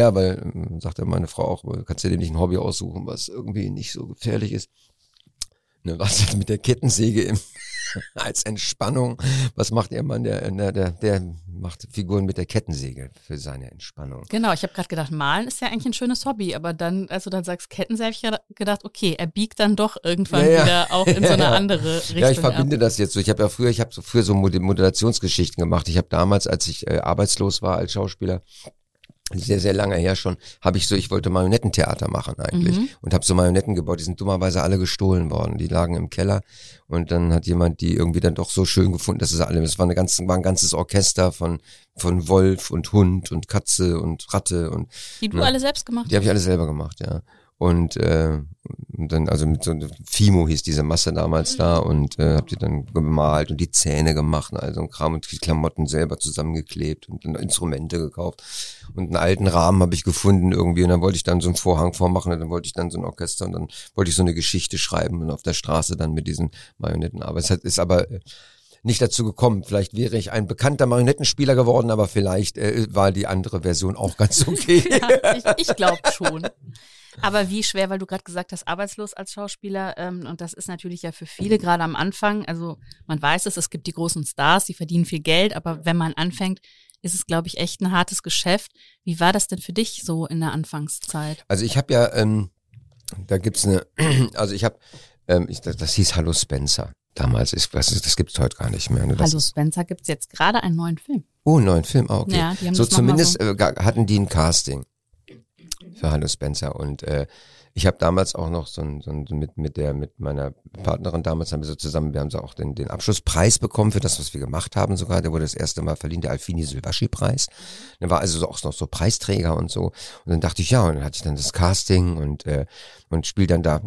weil, sagt ja meine Frau auch, kannst du dir nicht ein Hobby aussuchen, was irgendwie nicht so gefährlich ist. Ne, was mit der Kettensäge als Entspannung? Was macht Ihr Mann? Der macht Figuren mit der Kettensäge für seine Entspannung. Genau, ich habe gerade gedacht, malen ist ja eigentlich ein schönes Hobby, aber dann, als du dann sagst Kettensäge, habe ich gedacht, okay, er biegt dann doch irgendwann wieder auch in so eine andere Richtung. Ja, ich verbinde das jetzt so. Ich habe früher so Moderationsgeschichten gemacht. Ich habe damals, als ich arbeitslos war als Schauspieler, sehr, sehr lange her schon, ich wollte Marionettentheater machen eigentlich und habe so Marionetten gebaut, die sind dummerweise alle gestohlen worden, die lagen im Keller und dann hat jemand die irgendwie dann doch so schön gefunden, das war ein ganzes Orchester von Wolf und Hund und Katze und Ratte und die du alle selbst gemacht hast? Die habe ich alle selber gemacht, ja. Und dann, also mit so Fimo hieß diese Masse damals da und hab die dann gemalt und die Zähne gemacht und all so ein Kram und die Klamotten selber zusammengeklebt und dann Instrumente gekauft und einen alten Rahmen habe ich gefunden irgendwie und dann wollte ich dann so einen Vorhang vormachen und dann wollte ich dann so ein Orchester und dann wollte ich so eine Geschichte schreiben und auf der Straße dann mit diesen Marionetten. Aber ist aber nicht dazu gekommen. Vielleicht wäre ich ein bekannter Marionettenspieler geworden, aber vielleicht war die andere Version auch ganz okay. Ja, ich glaube schon. Aber wie schwer, weil du gerade gesagt hast, arbeitslos als Schauspieler, und das ist natürlich ja für viele gerade am Anfang, also man weiß es gibt die großen Stars, die verdienen viel Geld, aber wenn man anfängt, ist es, glaube ich, echt ein hartes Geschäft. Wie war das denn für dich so in der Anfangszeit? Also ich habe ja, da gibt's das hieß Hallo Spencer. Damals, das gibt's heute gar nicht mehr. Ne? Hallo Spencer gibt's jetzt gerade einen neuen Film. Oh, einen neuen Film, okay. Ja, die haben so das zumindest hatten die ein Casting für Hallo Spencer und ich habe damals auch noch mit meiner Partnerin damals wir haben so auch den Abschlusspreis bekommen für das, was wir gemacht haben sogar. Der wurde das erste Mal verliehen, der Alfini Silvaschi-Preis. Der war also auch noch so Preisträger und so. Und dann dachte ich, ja, und dann hatte ich dann das Casting und spiel dann da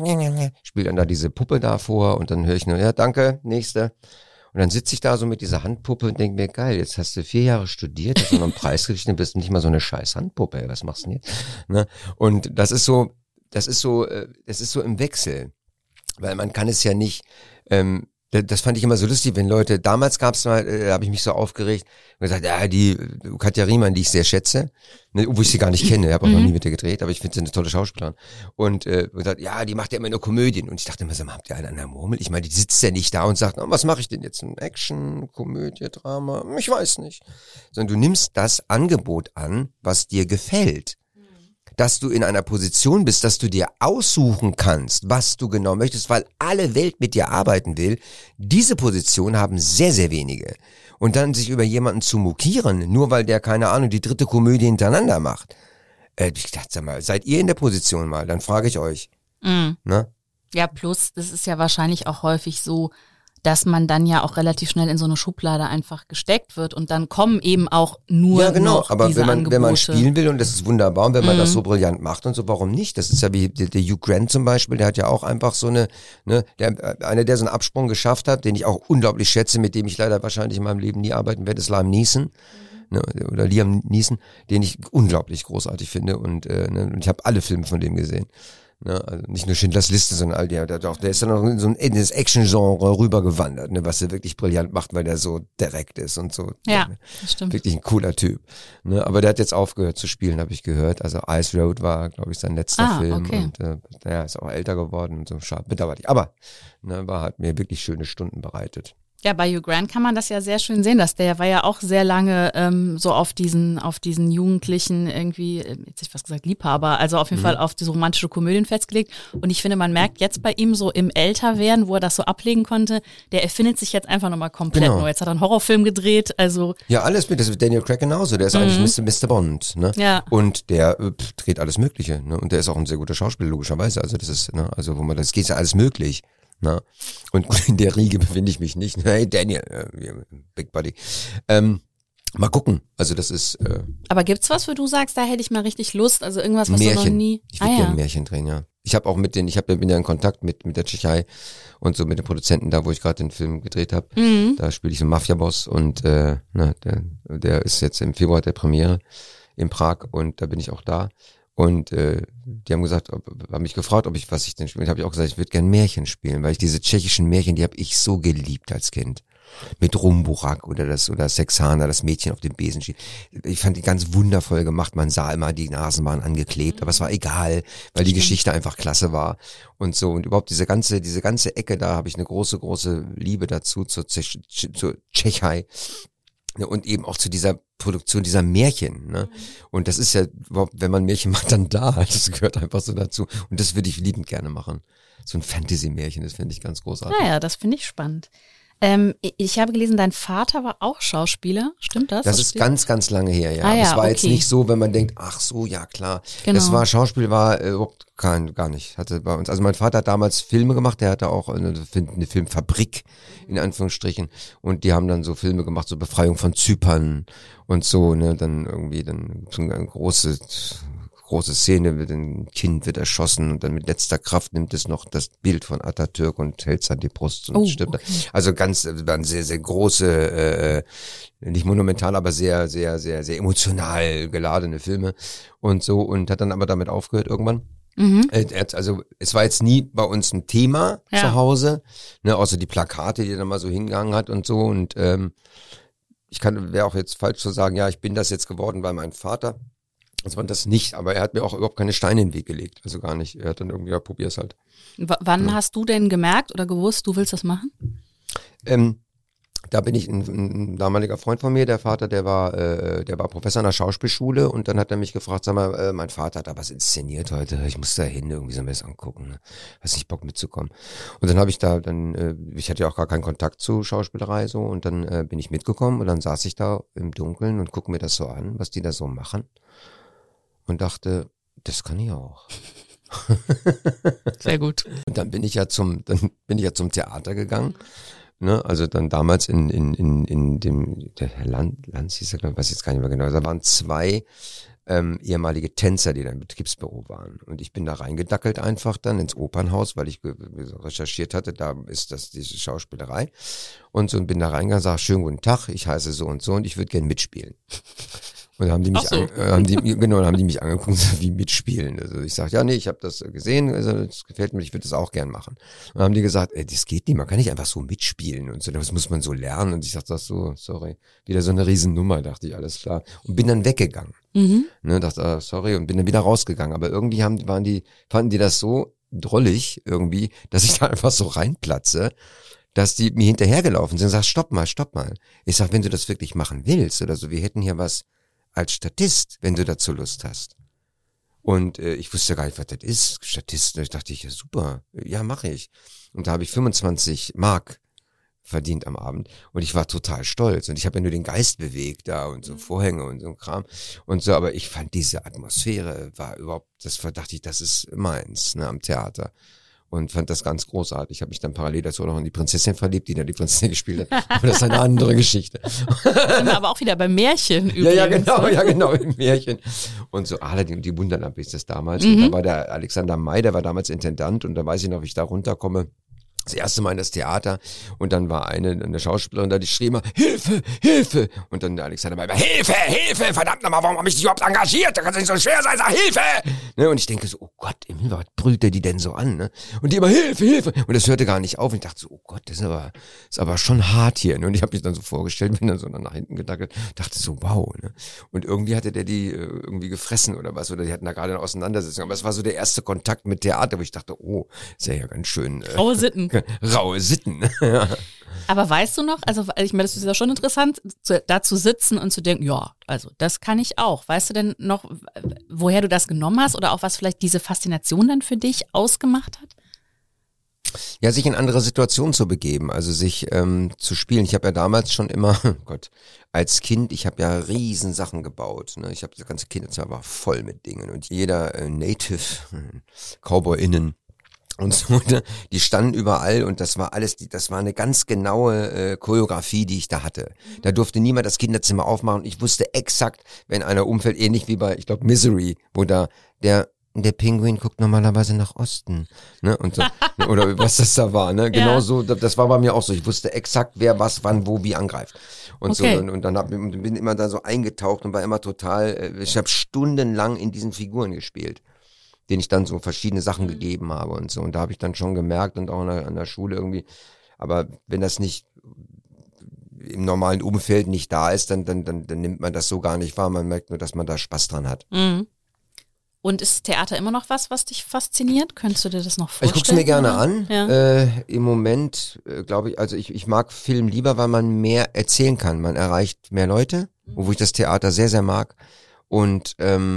diese Puppe da vor und dann höre ich nur, ja, danke, nächste. Und dann sitze ich da so mit dieser Handpuppe und denke mir, geil, jetzt hast du 4 Jahre studiert, hast noch einen Preis gekriegt, dann bist du nicht mal so eine scheiß Handpuppe, ey, was machst du denn jetzt? Ne? Und das ist so im Wechsel, weil man kann es ja nicht, das fand ich immer so lustig, wenn Leute, damals gab's mal, da habe ich mich so aufgeregt und gesagt, ja, die Katja Riemann, die ich sehr schätze, ne, obwohl ich sie gar nicht kenne, ich habe auch noch nie mit ihr gedreht, aber ich finde sie eine tolle Schauspielerin und gesagt, ja, die macht ja immer nur Komödien und ich dachte immer so, habt ihr einen an der Murmel? Ich meine, die sitzt ja nicht da und sagt, was mache ich denn jetzt? Ein Action, Komödie, Drama? Ich weiß nicht. Sondern du nimmst das Angebot an, was dir gefällt. Dass du in einer Position bist, dass du dir aussuchen kannst, was du genau möchtest, weil alle Welt mit dir arbeiten will. Diese Position haben sehr, sehr wenige. Und dann sich über jemanden zu mokieren, nur weil der, keine Ahnung, die 3. Komödie hintereinander macht. Ich dachte, sag mal, seid ihr in der Position mal? Dann frage ich euch. Ne? Ja, plus, das ist ja wahrscheinlich auch häufig so, dass man dann ja auch relativ schnell in so eine Schublade einfach gesteckt wird und dann kommen eben auch nur ja, genau. noch aber diese Angebote. Wenn man spielen will und das ist wunderbar und wenn man das so brillant macht und so, warum nicht? Das ist ja wie der Hugh Grant zum Beispiel, der hat ja auch einfach so der so einen Absprung geschafft hat, den ich auch unglaublich schätze, mit dem ich leider wahrscheinlich in meinem Leben nie arbeiten werde, ist Liam Neeson. Oder Liam Neeson, den ich unglaublich großartig finde und ich habe alle Filme von dem gesehen. Ne, also nicht nur Schindlers Liste, sondern all der ist dann noch in so ein Action-Genre rübergewandert, ne, was er wirklich brillant macht, weil der so direkt ist und so. Ja, das stimmt. Wirklich ein cooler Typ. Ne, aber der hat jetzt aufgehört zu spielen, habe ich gehört. Also Ice Road war, glaube ich, sein letzter Film okay. und ist auch älter geworden und so, schade, bedauerlich. Aber hat mir wirklich schöne Stunden bereitet. Ja, bei Hugh Grant kann man das ja sehr schön sehen, dass der war ja auch sehr lange so auf diesen Jugendlichen irgendwie, jetzt hätte ich fast gesagt Liebhaber, also auf jeden Fall auf diese romantische Komödien festgelegt. Und ich finde, man merkt jetzt bei ihm so im Älterwerden, wo er das so ablegen konnte, der erfindet sich jetzt einfach nochmal komplett neu. Jetzt hat er einen Horrorfilm gedreht, also. Ja, alles mit, das ist Daniel Craig genauso, der ist eigentlich Mr. Bond, ne? Ja. Und der dreht alles Mögliche, ne? Und der ist auch ein sehr guter Schauspieler, logischerweise, also das ist, ne, also wo man, das geht ja alles möglich. Na, und in der Riege befinde ich mich nicht. Hey Daniel, Big Buddy. Mal gucken. Also das ist. Aber gibt's was, wo du sagst, da hätte ich mal richtig Lust? Also irgendwas, was Märchen. du noch nie. Ich würde gerne Märchen drehen, ja. Ich habe auch bin ja in Kontakt mit der Tschechei und so mit den Produzenten da, wo ich gerade den Film gedreht habe. Da spiele ich so einen Mafia-Boss und der ist jetzt im Februar der Premiere in Prag und da bin ich auch da. Und die haben mich gefragt, was ich denn spiele. Da habe ich auch gesagt, ich würde gerne Märchen spielen, weil ich diese tschechischen Märchen, die habe ich so geliebt als Kind. mit Rumburak oder Sexana, das Mädchen auf dem Besen steht. Ich fand die ganz wundervoll gemacht. Man sah immer, die Nasen waren angeklebt, aber es war egal, weil die Geschichte einfach klasse war und so. Und überhaupt diese ganze Ecke, da habe ich eine große, große Liebe dazu, zur Tschechei. Und eben auch zu dieser Produktion dieser Märchen, ne? Und das ist ja überhaupt, wenn man Märchen macht, dann da. Das gehört einfach so dazu. Und das würde ich liebend gerne machen. So ein Fantasy-Märchen, das finde ich ganz großartig. Naja, das finde ich spannend. Ich habe gelesen, dein Vater war auch Schauspieler, stimmt das? Das ist ganz, ganz lange her, ja. Ah, ja, das war okay. jetzt nicht so, wenn man denkt, ach so, ja klar. Genau. Das war, Schauspiel war überhaupt gar nicht. Hatte bei uns, also mein Vater hat damals Filme gemacht, der hatte auch eine Filmfabrik, in Anführungsstrichen. Und die haben dann so Filme gemacht, so Befreiung von Zypern und so, ne, dann irgendwie dann so eine große Szene, ein Kind wird erschossen und dann mit letzter Kraft nimmt es noch das Bild von Atatürk und hält es an die Brust und stirbt. Okay. Also waren sehr, sehr große, nicht monumental, aber sehr, sehr, sehr, sehr emotional geladene Filme und so, und hat dann aber damit aufgehört irgendwann. Also es war jetzt nie bei uns ein Thema zu Hause, ne, außer die Plakate, die er dann mal so hingegangen hat und so, und wäre auch jetzt falsch zu sagen, ja, ich bin das jetzt geworden, weil mein Vater, das war das nicht, aber er hat mir auch überhaupt keine Steine in den Weg gelegt, also gar nicht. Er hat dann irgendwie, ja, probier's halt. Wann hast du denn gemerkt oder gewusst, du willst das machen? Da bin ich, ein damaliger Freund von mir, der Vater, der war Professor an der Schauspielschule, und dann hat er mich gefragt, sag mal, mein Vater hat da was inszeniert heute, ich muss da hin, irgendwie so mir das angucken, ne? Hast nicht Bock mitzukommen. Und dann habe ich ich hatte ja auch gar keinen Kontakt zu Schauspielerei so, und dann bin ich mitgekommen, und dann saß ich da im Dunkeln und gucke mir das so an, was die da so machen, und dachte, das kann ich auch. Sehr gut. Und dann bin ich ja zum Theater gegangen. Ne, also dann damals in dem, der Herr Lanz hieß er, glaube ich, weiß jetzt gar nicht mehr genau. Da waren 2 ehemalige Tänzer, die da im Betriebsbüro waren. Und ich bin da reingedackelt einfach dann ins Opernhaus, weil ich recherchiert hatte, da ist das diese Schauspielerei. Und so, und bin da reingegangen, sag, schönen guten Tag, ich heiße so und ich würde gerne mitspielen. Und dann haben die mich, haben die mich angeguckt, wie mitspielen. Also ich sage, ja, nee, ich habe das gesehen, also das gefällt mir, ich würde das auch gern machen. Und dann haben die gesagt, das geht nicht, man kann nicht einfach so mitspielen und so, das muss man so lernen. Und ich dachte, das so, sorry, wieder so eine Riesennummer, dachte ich, alles klar. Und bin dann weggegangen. Ne, dachte, sorry, und bin dann wieder rausgegangen. Aber irgendwie fanden die das so drollig irgendwie, dass ich da einfach so reinplatze, dass die mir hinterhergelaufen sind und sagen, stopp mal. Ich sag, wenn du das wirklich machen willst oder so, wir hätten hier was als Statist, wenn du dazu Lust hast. Und ich wusste gar nicht, was das ist, Statist. Da dachte ich, ja super, ja, mache ich. Und da habe ich 25 Mark verdient am Abend, und ich war total stolz, und ich habe ja nur den Geist bewegt da und so Vorhänge und so ein Kram und so, aber ich fand diese Atmosphäre dachte ich, das ist meins, ne, am Theater. Und fand das ganz großartig. Ich habe mich dann parallel dazu noch in die Prinzessin verliebt, die da die Prinzessin gespielt hat. Aber das ist eine andere Geschichte. Sind wir aber auch wieder beim Märchen übrigens. Ja, genau, im Märchen. Und so Aladdin und die Wunderlampe ist das damals. Und da war der Alexander May, der war damals Intendant, und da weiß ich noch, wie ich da runterkomme. Das erste Mal in das Theater, und dann war eine Schauspielerin da, die schrie immer, Hilfe! Und dann der Alexander May, Hilfe! Verdammt nochmal, warum habe ich dich überhaupt engagiert? Da kann es nicht so schwer sein, sag Hilfe! Ne? Und ich denke so, oh Gott, im Himmel, was brüllt der die denn so an? Ne? Und die immer, Hilfe! Und das hörte gar nicht auf. Und ich dachte so, oh Gott, das ist aber schon hart hier. Ne? Und ich habe mich dann so vorgestellt, bin dann so nach hinten gedackelt, dachte so, wow. Ne? Und irgendwie hatte der die irgendwie gefressen oder was, oder die hatten da gerade eine Auseinandersetzung. Aber es war so der erste Kontakt mit Theater, wo ich dachte, oh, ist ja ganz schön. Raue Sitten. Raue Sitten. Aber weißt du noch, also ich meine, das ist ja schon interessant, da zu sitzen und zu denken, ja, also das kann ich auch. Weißt du denn noch, woher du das genommen hast, oder auch was vielleicht diese Faszination dann für dich ausgemacht hat? Ja, sich in andere Situationen zu begeben, also sich zu spielen. Ich habe ja damals schon immer, als Kind, ich habe ja riesen Sachen gebaut. Ne? Ich habe das ganze Kinderzimmer war voll mit Dingen, und jeder Native, CowboyInnen und so, ne? Die standen überall, und das war eine ganz genaue Choreografie, die ich da hatte. Da durfte niemand das Kinderzimmer aufmachen. Ich wusste exakt, wenn einer umfällt, ähnlich wie bei, ich glaube, Misery, wo da der Pinguin guckt normalerweise nach Osten, ne, und so, oder was das da war, ne, genau so, das war bei mir auch so, ich wusste exakt, wer was, wann, wo, wie angreift, und so, und dann bin immer da so eingetaucht und war immer total, ich habe stundenlang in diesen Figuren gespielt, denen ich dann so verschiedene Sachen gegeben habe und so, und da habe ich dann schon gemerkt, und auch an der Schule irgendwie, aber wenn das nicht im normalen Umfeld nicht da ist, dann nimmt man das so gar nicht wahr. Man merkt nur, dass man da Spaß dran hat. Mhm. Und ist Theater immer noch was dich fasziniert? Könntest du dir das noch vorstellen? Ich gucke es mir gerne an. Ja. Im Moment glaube ich, also ich mag Film lieber, weil man mehr erzählen kann. Man erreicht mehr Leute, wo ich das Theater sehr, sehr mag. Und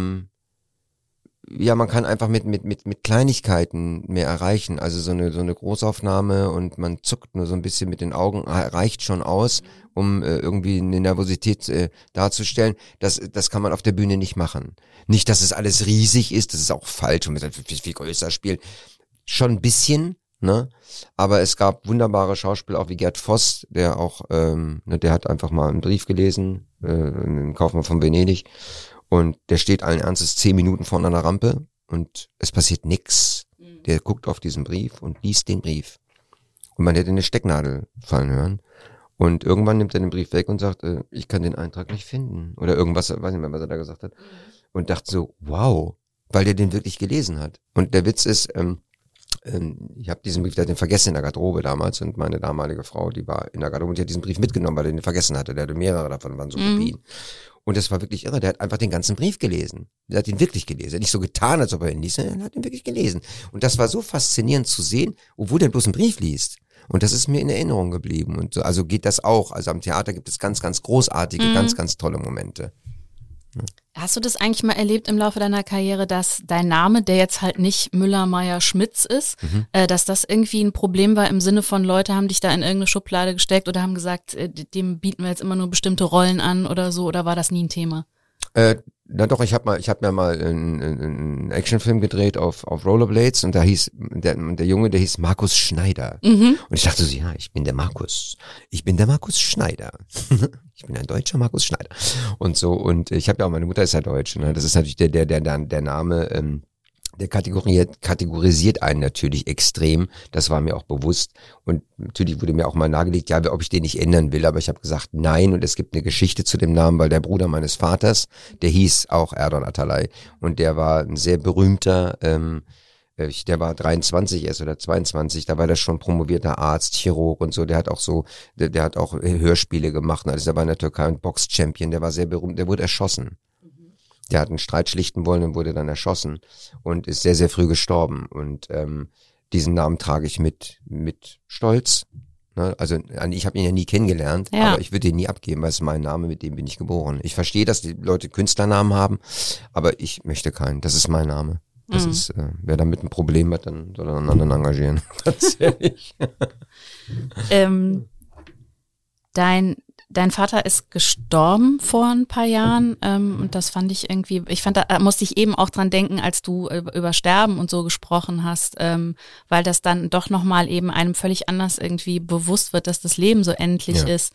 ja, man kann einfach mit Kleinigkeiten mehr erreichen. Also so eine Großaufnahme und man zuckt nur so ein bisschen mit den Augen, reicht schon aus, um irgendwie eine Nervosität darzustellen. Das kann man auf der Bühne nicht machen. Nicht, dass es alles riesig ist, das ist auch falsch und man sagt, viel größer spielen. Schon ein bisschen, ne? Aber es gab wunderbare Schauspieler, auch wie Gerd Voss, der auch, der hat einfach mal einen Brief gelesen, im Kaufmann von Venedig. Und der steht allen Ernstes 10 Minuten vor einer Rampe und es passiert nix. Der guckt auf diesen Brief und liest den Brief. Und man hätte eine Stecknadel fallen hören. Und irgendwann nimmt er den Brief weg und sagt, ich kann den Eintrag nicht finden. Oder irgendwas, weiß nicht mehr, was er da gesagt hat. Und dachte so, wow, weil der den wirklich gelesen hat. Und der Witz ist, ich habe diesen Brief, der hat den vergessen in der Garderobe damals und meine damalige Frau, die war in der Garderobe und die hat diesen Brief mitgenommen, weil er den vergessen hatte. Der hatte mehrere davon, waren so Kopien. Und das war wirklich irre. Der hat einfach den ganzen Brief gelesen. Der hat ihn wirklich gelesen. Er hat nicht so getan, als ob er ihn liest, sondern er hat ihn wirklich gelesen. Und das war so faszinierend zu sehen, obwohl der bloß einen Brief liest. Und das ist mir in Erinnerung geblieben. Und so, also geht das auch. Also am Theater gibt es ganz, ganz großartige, ganz, ganz tolle Momente. Hast du das eigentlich mal erlebt im Laufe deiner Karriere, dass dein Name, der jetzt halt nicht Müller-Meyer-Schmitz ist, dass das irgendwie ein Problem war im Sinne von Leute haben dich da in irgendeine Schublade gesteckt oder haben gesagt, dem bieten wir jetzt immer nur bestimmte Rollen an oder so, oder war das nie ein Thema? Na doch, ich hab mir mal einen Actionfilm gedreht auf Rollerblades und da hieß der Junge, der hieß Markus Schneider. Und ich dachte so, ja, ich bin der Markus Schneider. Ich bin ein deutscher Markus Schneider. Und so, und ich habe ja auch, meine Mutter ist ja deutsch, ne? Das ist natürlich der Name, der kategorisiert einen natürlich extrem. Das war mir auch bewusst. Und natürlich wurde mir auch mal nahegelegt, ja, ob ich den nicht ändern will. Aber ich habe gesagt, nein. Und es gibt eine Geschichte zu dem Namen, weil der Bruder meines Vaters, der hieß auch Erdon Atalay. Und der war ein sehr berühmter, der war 23 erst oder 22, da war der schon promovierter Arzt, Chirurg und so, der hat auch Hörspiele gemacht, also der war in der Türkei ein Box-Champion, der war sehr berühmt, der wurde erschossen. Der hat einen Streit schlichten wollen und wurde dann erschossen und ist sehr, sehr früh gestorben und diesen Namen trage ich mit Stolz. Ne? Also ich habe ihn ja nie kennengelernt, aber ich würde ihn nie abgeben, weil es ist mein Name, mit dem bin ich geboren. Ich verstehe, dass die Leute Künstlernamen haben, aber ich möchte keinen, das ist mein Name. Das ist, wer damit ein Problem hat, dann soll er einen anderen engagieren. Tatsächlich. Dein Vater ist gestorben vor ein paar Jahren und das fand ich irgendwie, da musste ich eben auch dran denken, als du über Sterben und so gesprochen hast, weil das dann doch nochmal eben einem völlig anders irgendwie bewusst wird, dass das Leben so endlich ist.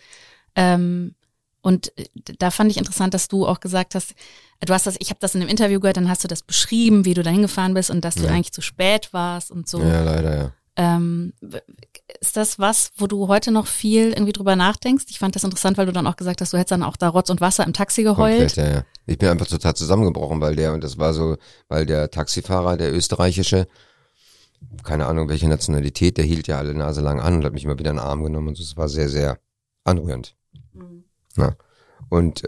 Und da fand ich interessant, dass du auch gesagt hast, ich habe das in einem Interview gehört, dann hast du das beschrieben, wie du da hingefahren bist und dass du eigentlich zu spät warst und so. Ja, leider, ja. Ist das was, wo du heute noch viel irgendwie drüber nachdenkst? Ich fand das interessant, weil du dann auch gesagt hast, du hättest dann auch da Rotz und Wasser im Taxi geheult. Komplett, ja. Ich bin einfach total zusammengebrochen, weil der Taxifahrer, der österreichische, keine Ahnung welche Nationalität, der hielt ja alle Nase lang an und hat mich immer wieder in den Arm genommen und so. Es war sehr, sehr anrührend. Ja. Und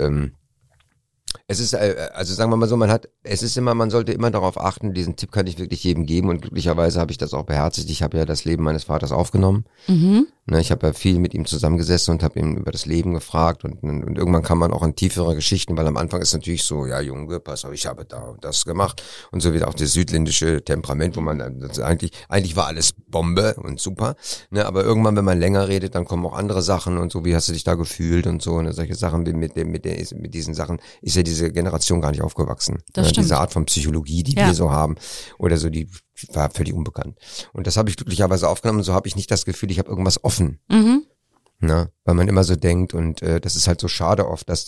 es ist, also sagen wir mal so, man sollte immer darauf achten, diesen Tipp kann ich wirklich jedem geben und glücklicherweise habe ich das auch beherzigt. Ich habe ja das Leben meines Vaters aufgenommen. Ich habe ja viel mit ihm zusammengesessen und habe ihn über das Leben gefragt und irgendwann kam man auch in tiefere Geschichten, weil am Anfang ist natürlich so, ja Junge, pass auf, ich habe da und das gemacht und so wieder auch das südländische Temperament, wo man eigentlich war alles Bombe und super, ne, aber irgendwann, wenn man länger redet, dann kommen auch andere Sachen und so, wie hast du dich da gefühlt und so, ne, solche Sachen, mit diesen Sachen ist ja diese Generation gar nicht aufgewachsen. Das stimmt. Diese Art von Psychologie, die wir so haben oder so, die war völlig unbekannt. Und das habe ich glücklicherweise aufgenommen und so habe ich nicht das Gefühl, ich habe irgendwas offen. Na, weil man immer so denkt und das ist halt so schade oft, dass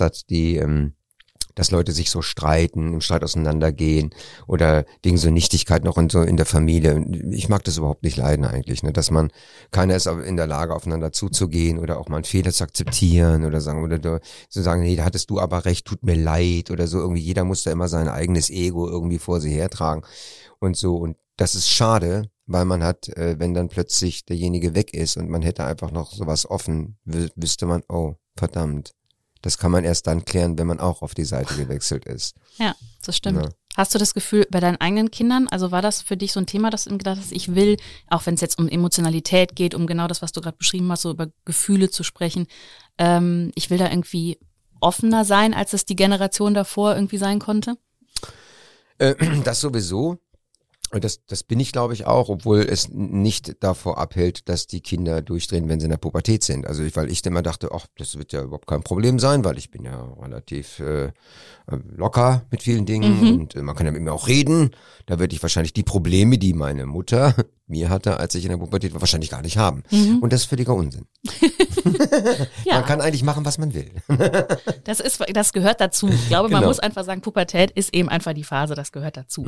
dass Leute sich so streiten, im Streit auseinandergehen oder wegen so Nichtigkeiten auch in der Familie. Ich mag das überhaupt nicht leiden eigentlich, ne, dass keiner ist in der Lage, aufeinander zuzugehen oder auch mal einen Fehler zu akzeptieren oder zu sagen, nee, da hattest du aber recht, tut mir leid oder so. Irgendwie jeder muss da immer sein eigenes Ego irgendwie vor sich hertragen und so. Und das ist schade, weil man hat, wenn dann plötzlich derjenige weg ist und man hätte einfach noch sowas offen, wüsste man, oh, verdammt. Das kann man erst dann klären, wenn man auch auf die Seite gewechselt ist. Ja, das stimmt. Ja. Hast du das Gefühl, bei deinen eigenen Kindern, also war das für dich so ein Thema, dass du gedacht hast, ich will, auch wenn es jetzt um Emotionalität geht, um genau das, was du gerade beschrieben hast, so über Gefühle zu sprechen, ich will da irgendwie offener sein, als es die Generation davor irgendwie sein konnte? Das sowieso. Das bin ich, glaube ich, auch, obwohl es nicht davor abhält, dass die Kinder durchdrehen, wenn sie in der Pubertät sind. Also weil ich immer dachte, ach, das wird ja überhaupt kein Problem sein, weil ich bin ja relativ locker mit vielen Dingen und man kann ja mit mir auch reden. Da würde ich wahrscheinlich die Probleme, die meine Mutter mir hatte, als ich in der Pubertät war, wahrscheinlich gar nicht haben. Und das ist völliger Unsinn. Ja. Man kann eigentlich machen, was man will. Das gehört dazu. Ich glaube, man Genau. muss einfach sagen, Pubertät ist eben einfach die Phase, das gehört dazu.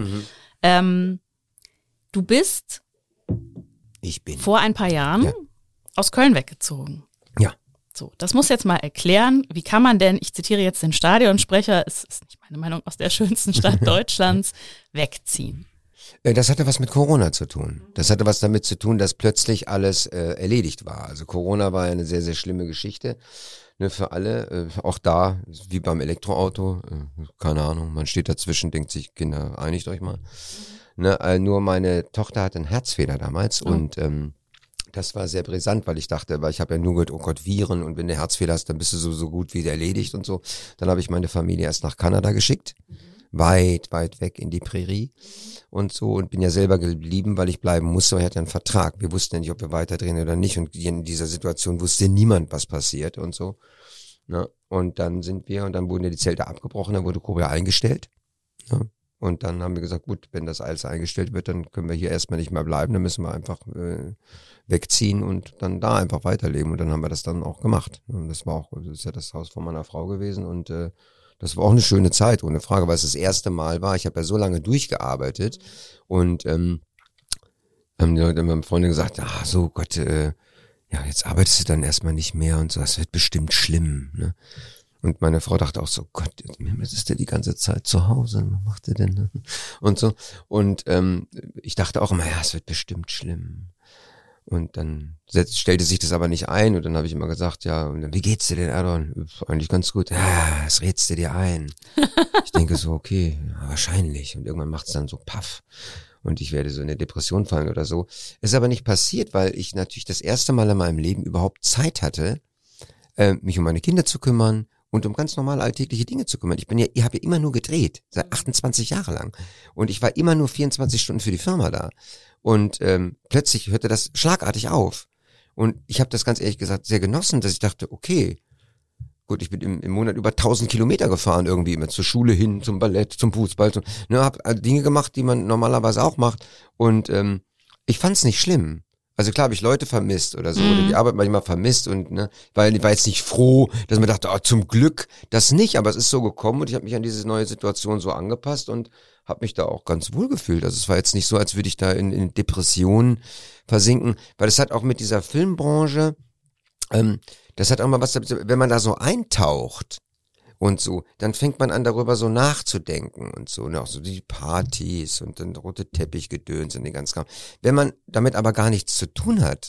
Du bist Ich bin. vor ein paar Jahren aus Köln weggezogen. Ja. So, das muss jetzt mal erklären. Wie kann man denn, ich zitiere jetzt den Stadionsprecher, es ist nicht meine Meinung, aus der schönsten Stadt Deutschlands wegziehen? Das hatte was mit Corona zu tun. Das hatte was damit zu tun, dass plötzlich alles erledigt war. Also Corona war ja eine sehr, sehr schlimme Geschichte, ne, für alle. Auch da, wie beim Elektroauto, keine Ahnung, man steht dazwischen, denkt sich, Kinder, einigt euch mal. Ne, nur meine Tochter hatte einen Herzfehler damals und das war sehr brisant, weil ich dachte, weil ich habe ja nur gehört, oh Gott, Viren und wenn du Herzfehler hast, dann bist du so gut wie erledigt und so. Dann habe ich meine Familie erst nach Kanada geschickt, weit, weit weg in die Prärie und so und bin ja selber geblieben, weil ich bleiben musste, weil ich hatte einen Vertrag. Wir wussten ja nicht, ob wir weiterdrehen oder nicht und in dieser Situation wusste niemand, was passiert und so. Ne? Und dann dann wurden ja die Zelte abgebrochen, dann wurde Cobra eingestellt. Ne? Und dann haben wir gesagt, gut, wenn das alles eingestellt wird, dann können wir hier erstmal nicht mehr bleiben, dann müssen wir einfach wegziehen und dann da einfach weiterleben. Und dann haben wir das dann auch gemacht. Und das ist ja das Haus von meiner Frau gewesen und das war auch eine schöne Zeit, ohne Frage, weil es das erste Mal war. Ich habe ja so lange durchgearbeitet und haben die Leute immer Freunde gesagt, so Gott, jetzt arbeitest du dann erstmal nicht mehr und so, das wird bestimmt schlimm, ne? Und meine Frau dachte auch so, Gott, jetzt ist der die ganze Zeit zu Hause, was macht der denn? Ne? Und so. Und ich dachte auch immer, es wird bestimmt schlimm. Und dann stellte sich das aber nicht ein und dann habe ich immer gesagt, wie geht's dir denn, Erdogan? Eigentlich ganz gut. Ja, das rätst du dir ein. Ich denke so, okay, wahrscheinlich. Und irgendwann macht's dann so paff. Und ich werde so in eine Depression fallen oder so. Ist aber nicht passiert, weil ich natürlich das erste Mal in meinem Leben überhaupt Zeit hatte, mich um meine Kinder zu kümmern, und um ganz normale alltägliche Dinge zu kümmern. Ich habe ja immer nur gedreht, seit 28 Jahre lang. Und ich war immer nur 24 Stunden für die Firma da. Und plötzlich hörte das schlagartig auf. Und ich habe das ganz ehrlich gesagt sehr genossen, dass ich dachte, okay, gut, ich bin im Monat über 1000 Kilometer gefahren irgendwie, immer zur Schule hin, zum Ballett, zum Fußball. Habe Dinge gemacht, die man normalerweise auch macht. Und ich fand es nicht schlimm. Also klar habe ich Leute vermisst oder so, oder die Arbeit manchmal vermisst und war jetzt nicht froh, dass man dachte, zum Glück das nicht, aber es ist so gekommen und ich habe mich an diese neue Situation so angepasst und habe mich da auch ganz wohl gefühlt. Also es war jetzt nicht so, als würde ich da in Depressionen versinken, weil es hat auch mit dieser Filmbranche, das hat auch mal was, wenn man da so eintaucht und so, dann fängt man an, darüber so nachzudenken und so, ne, auch so die Partys und dann rote Teppichgedöns und den ganzen Kram. Wenn man damit aber gar nichts zu tun hat,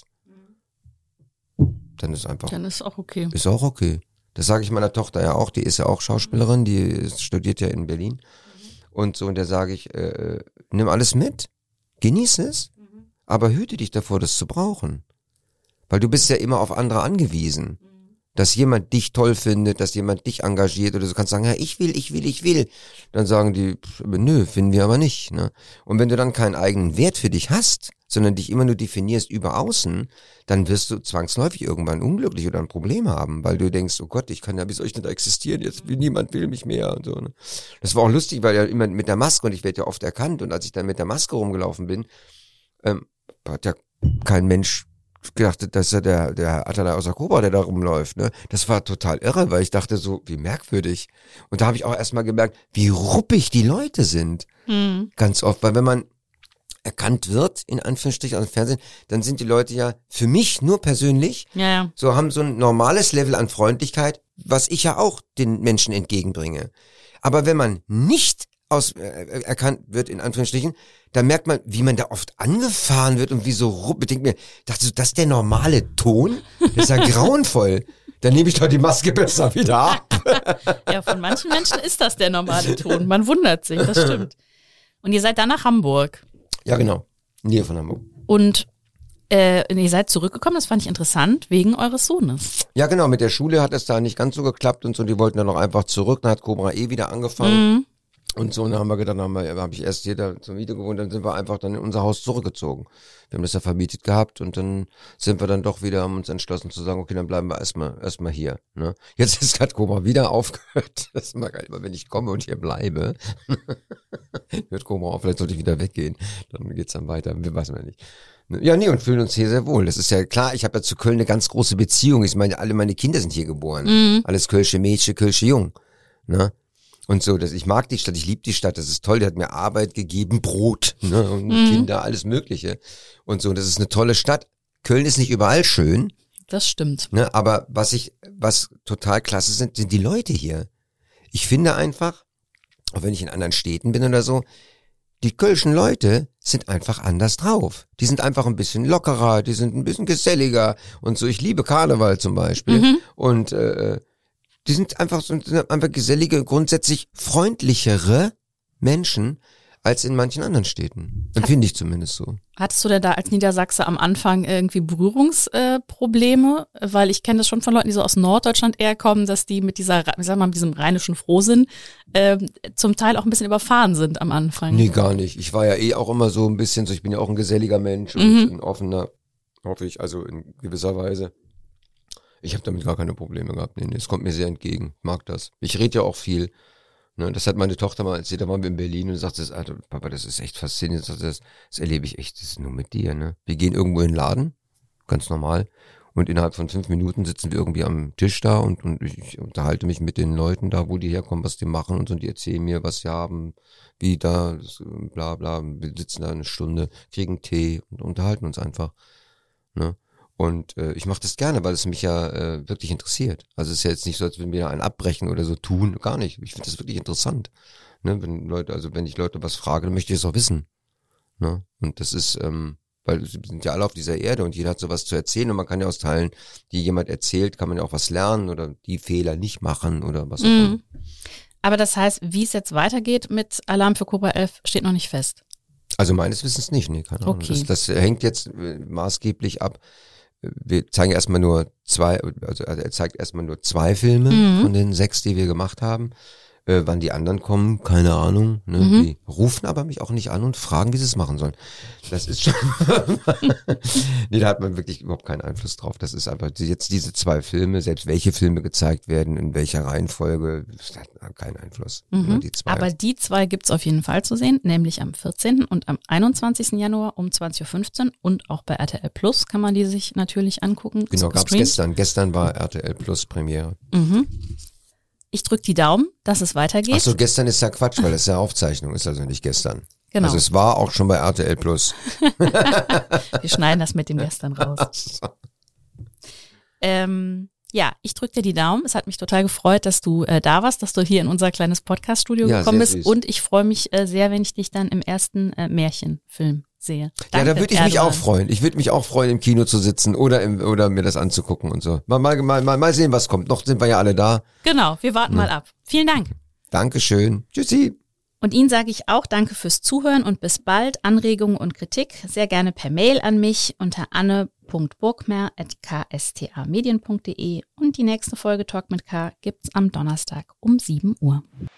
dann ist einfach... Dann ist auch okay. Ist auch okay. Das sage ich meiner Tochter ja auch, die ist ja auch Schauspielerin, die studiert ja in Berlin und so, und der sage ich, nimm alles mit, genieß es, aber hüte dich davor, das zu brauchen. Weil du bist ja immer auf andere angewiesen. Dass jemand dich toll findet, dass jemand dich engagiert oder du kannst sagen, ich will. Dann sagen die, nö, finden wir aber nicht. Ne? Und wenn du dann keinen eigenen Wert für dich hast, sondern dich immer nur definierst über außen, dann wirst du zwangsläufig irgendwann unglücklich oder ein Problem haben, weil du denkst, oh Gott, wie soll ich denn da existieren? Jetzt niemand will mich mehr und so. Ne? Das war auch lustig, weil ja immer mit der Maske und ich werde ja oft erkannt und als ich dann mit der Maske rumgelaufen bin, hat ja kein Mensch gedacht, das ist ja der Atalay aus der Cobra, der da rumläuft, ne? Das war total irre, weil ich dachte so, wie merkwürdig. Und da habe ich auch erstmal gemerkt, wie ruppig die Leute sind. Ganz oft, weil wenn man erkannt wird, in Anführungsstrichen aus dem Fernsehen, dann sind die Leute ja für mich nur persönlich, so haben so ein normales Level an Freundlichkeit, was ich ja auch den Menschen entgegenbringe. Aber wenn man nicht erkannt wird, in Anführungsstrichen, dann merkt man, wie man da oft angefahren wird und wie so ruppig. Dachte so, das ist der normale Ton? Das ist ja grauenvoll. Dann nehme ich doch die Maske besser wieder ab. Ja, von manchen Menschen ist das der normale Ton. Man wundert sich, das stimmt. Und ihr seid dann nach Hamburg. Ja, genau. Nähe von Hamburg. Und ihr seid zurückgekommen, das fand ich interessant, wegen eures Sohnes. Ja, genau. Mit der Schule hat es da nicht ganz so geklappt und so. Die wollten dann noch einfach zurück. Dann hat Cobra wieder angefangen. Und so, und dann haben wir gedacht, habe ich erst hier da zum Video gewohnt, dann sind wir einfach dann in unser Haus zurückgezogen. Wir haben das ja vermietet gehabt und dann sind wir dann doch wieder, haben uns entschlossen zu sagen, okay, dann bleiben wir erstmal hier. Ne? Jetzt ist gerade Cobra wieder aufgehört. Das ist immer geil, immer wenn ich komme und hier bleibe, hört Cobra auf, vielleicht sollte ich wieder weggehen. Dann geht's dann weiter, wir wissen ja nicht. Ja, nee, und fühlen uns hier sehr wohl. Das ist ja klar, ich habe ja zu Köln eine ganz große Beziehung. Ich meine, alle meine Kinder sind hier geboren. Alles Kölsche Mädchen, Kölsche Jung. Ne? Und so, ich mag die Stadt, ich liebe die Stadt, das ist toll, die hat mir Arbeit gegeben, Brot, ne, und Kinder, alles Mögliche. Und so, das ist eine tolle Stadt. Köln ist nicht überall schön. Das stimmt. Ne, aber was total klasse sind die Leute hier. Ich finde einfach, auch wenn ich in anderen Städten bin oder so, die kölschen Leute sind einfach anders drauf. Die sind einfach ein bisschen lockerer, die sind ein bisschen geselliger und so. Ich liebe Karneval zum Beispiel. Und die sind einfach gesellige, grundsätzlich freundlichere Menschen als in manchen anderen Städten. Empfinde ich zumindest so. Hattest du denn da als Niedersachse am Anfang irgendwie Berührungsprobleme? Weil ich kenne das schon von Leuten, die so aus Norddeutschland eher kommen, dass die mit dieser, ich sag mal, mit diesem rheinischen Frohsinn zum Teil auch ein bisschen überfahren sind am Anfang. Nee, gar nicht. Ich war ja auch immer so ein bisschen so, ich bin ja auch ein geselliger Mensch und ein offener, hoffe ich, also in gewisser Weise. Ich habe damit gar keine Probleme gehabt. Nee, es kommt mir sehr entgegen. Ich mag das. Ich rede ja auch viel. Ne, das hat meine Tochter mal erzählt, da waren wir in Berlin und sagte, Alter, Papa, das ist echt faszinierend. Das erlebe ich echt, das ist nur mit dir. Ne? Wir gehen irgendwo in den Laden, ganz normal. Und innerhalb von 5 Minuten sitzen wir irgendwie am Tisch da und ich unterhalte mich mit den Leuten da, wo die herkommen, was die machen und so. Und die erzählen mir, was sie haben, wie da, bla bla. Wir sitzen da eine Stunde, kriegen Tee und unterhalten uns einfach. Ne? Und ich mache das gerne, weil es mich ja wirklich interessiert. Also es ist ja jetzt nicht so, als würden wir einen abbrechen oder so tun, gar nicht. Ich finde das wirklich interessant. Ne? Wenn ich Leute was frage, dann möchte ich es auch wissen. Ne? Und das ist, weil wir sind ja alle auf dieser Erde und jeder hat sowas zu erzählen und man kann ja aus Teilen, die jemand erzählt, kann man ja auch was lernen oder die Fehler nicht machen oder was auch immer. Aber das heißt, wie es jetzt weitergeht mit Alarm für Cobra 11 steht noch nicht fest. Also meines Wissens nicht, nee, keine Ahnung. Okay. Das hängt jetzt maßgeblich ab. Wir zeigen erstmal nur 2, also er zeigt erstmal nur 2 Filme von den 6, die wir gemacht haben. Wann die anderen kommen, keine Ahnung. Ne? Die rufen aber mich auch nicht an und fragen, wie sie es machen sollen. Das ist schon, nee, da hat man wirklich überhaupt keinen Einfluss drauf. Das ist einfach jetzt diese 2 Filme, selbst welche Filme gezeigt werden, in welcher Reihenfolge, das hat keinen Einfluss. Die 2. Aber die 2 gibt's auf jeden Fall zu sehen, nämlich am 14. und am 21. Januar um 20.15 Uhr und auch bei RTL Plus kann man die sich natürlich angucken. Genau, gab's gestern. Gestern war RTL Plus Premiere. Ich drücke die Daumen, dass es weitergeht. Ach so, gestern ist ja Quatsch, weil das ist ja Aufzeichnung, ist also nicht gestern. Genau. Also es war auch schon bei RTL Plus. Wir schneiden das mit dem gestern raus. Ja, ich drücke dir die Daumen. Es hat mich total gefreut, dass du da warst, dass du hier in unser kleines Podcast-Studio gekommen bist. Süß. Und ich freue mich sehr, wenn ich dich dann im ersten Märchenfilm sehe. Danke, ja, da würde ich mich auch freuen. Ich würde mich auch freuen, im Kino zu sitzen oder mir das anzugucken und so. Mal sehen, was kommt. Noch sind wir ja alle da. Genau, wir warten mal ab. Vielen Dank. Dankeschön. Tschüssi. Und Ihnen sage ich auch danke fürs Zuhören und bis bald. Anregungen und Kritik sehr gerne per Mail an mich unter anne.burgmer@ksta-medien.de und die nächste Folge Talk mit K gibt's am Donnerstag um 7 Uhr.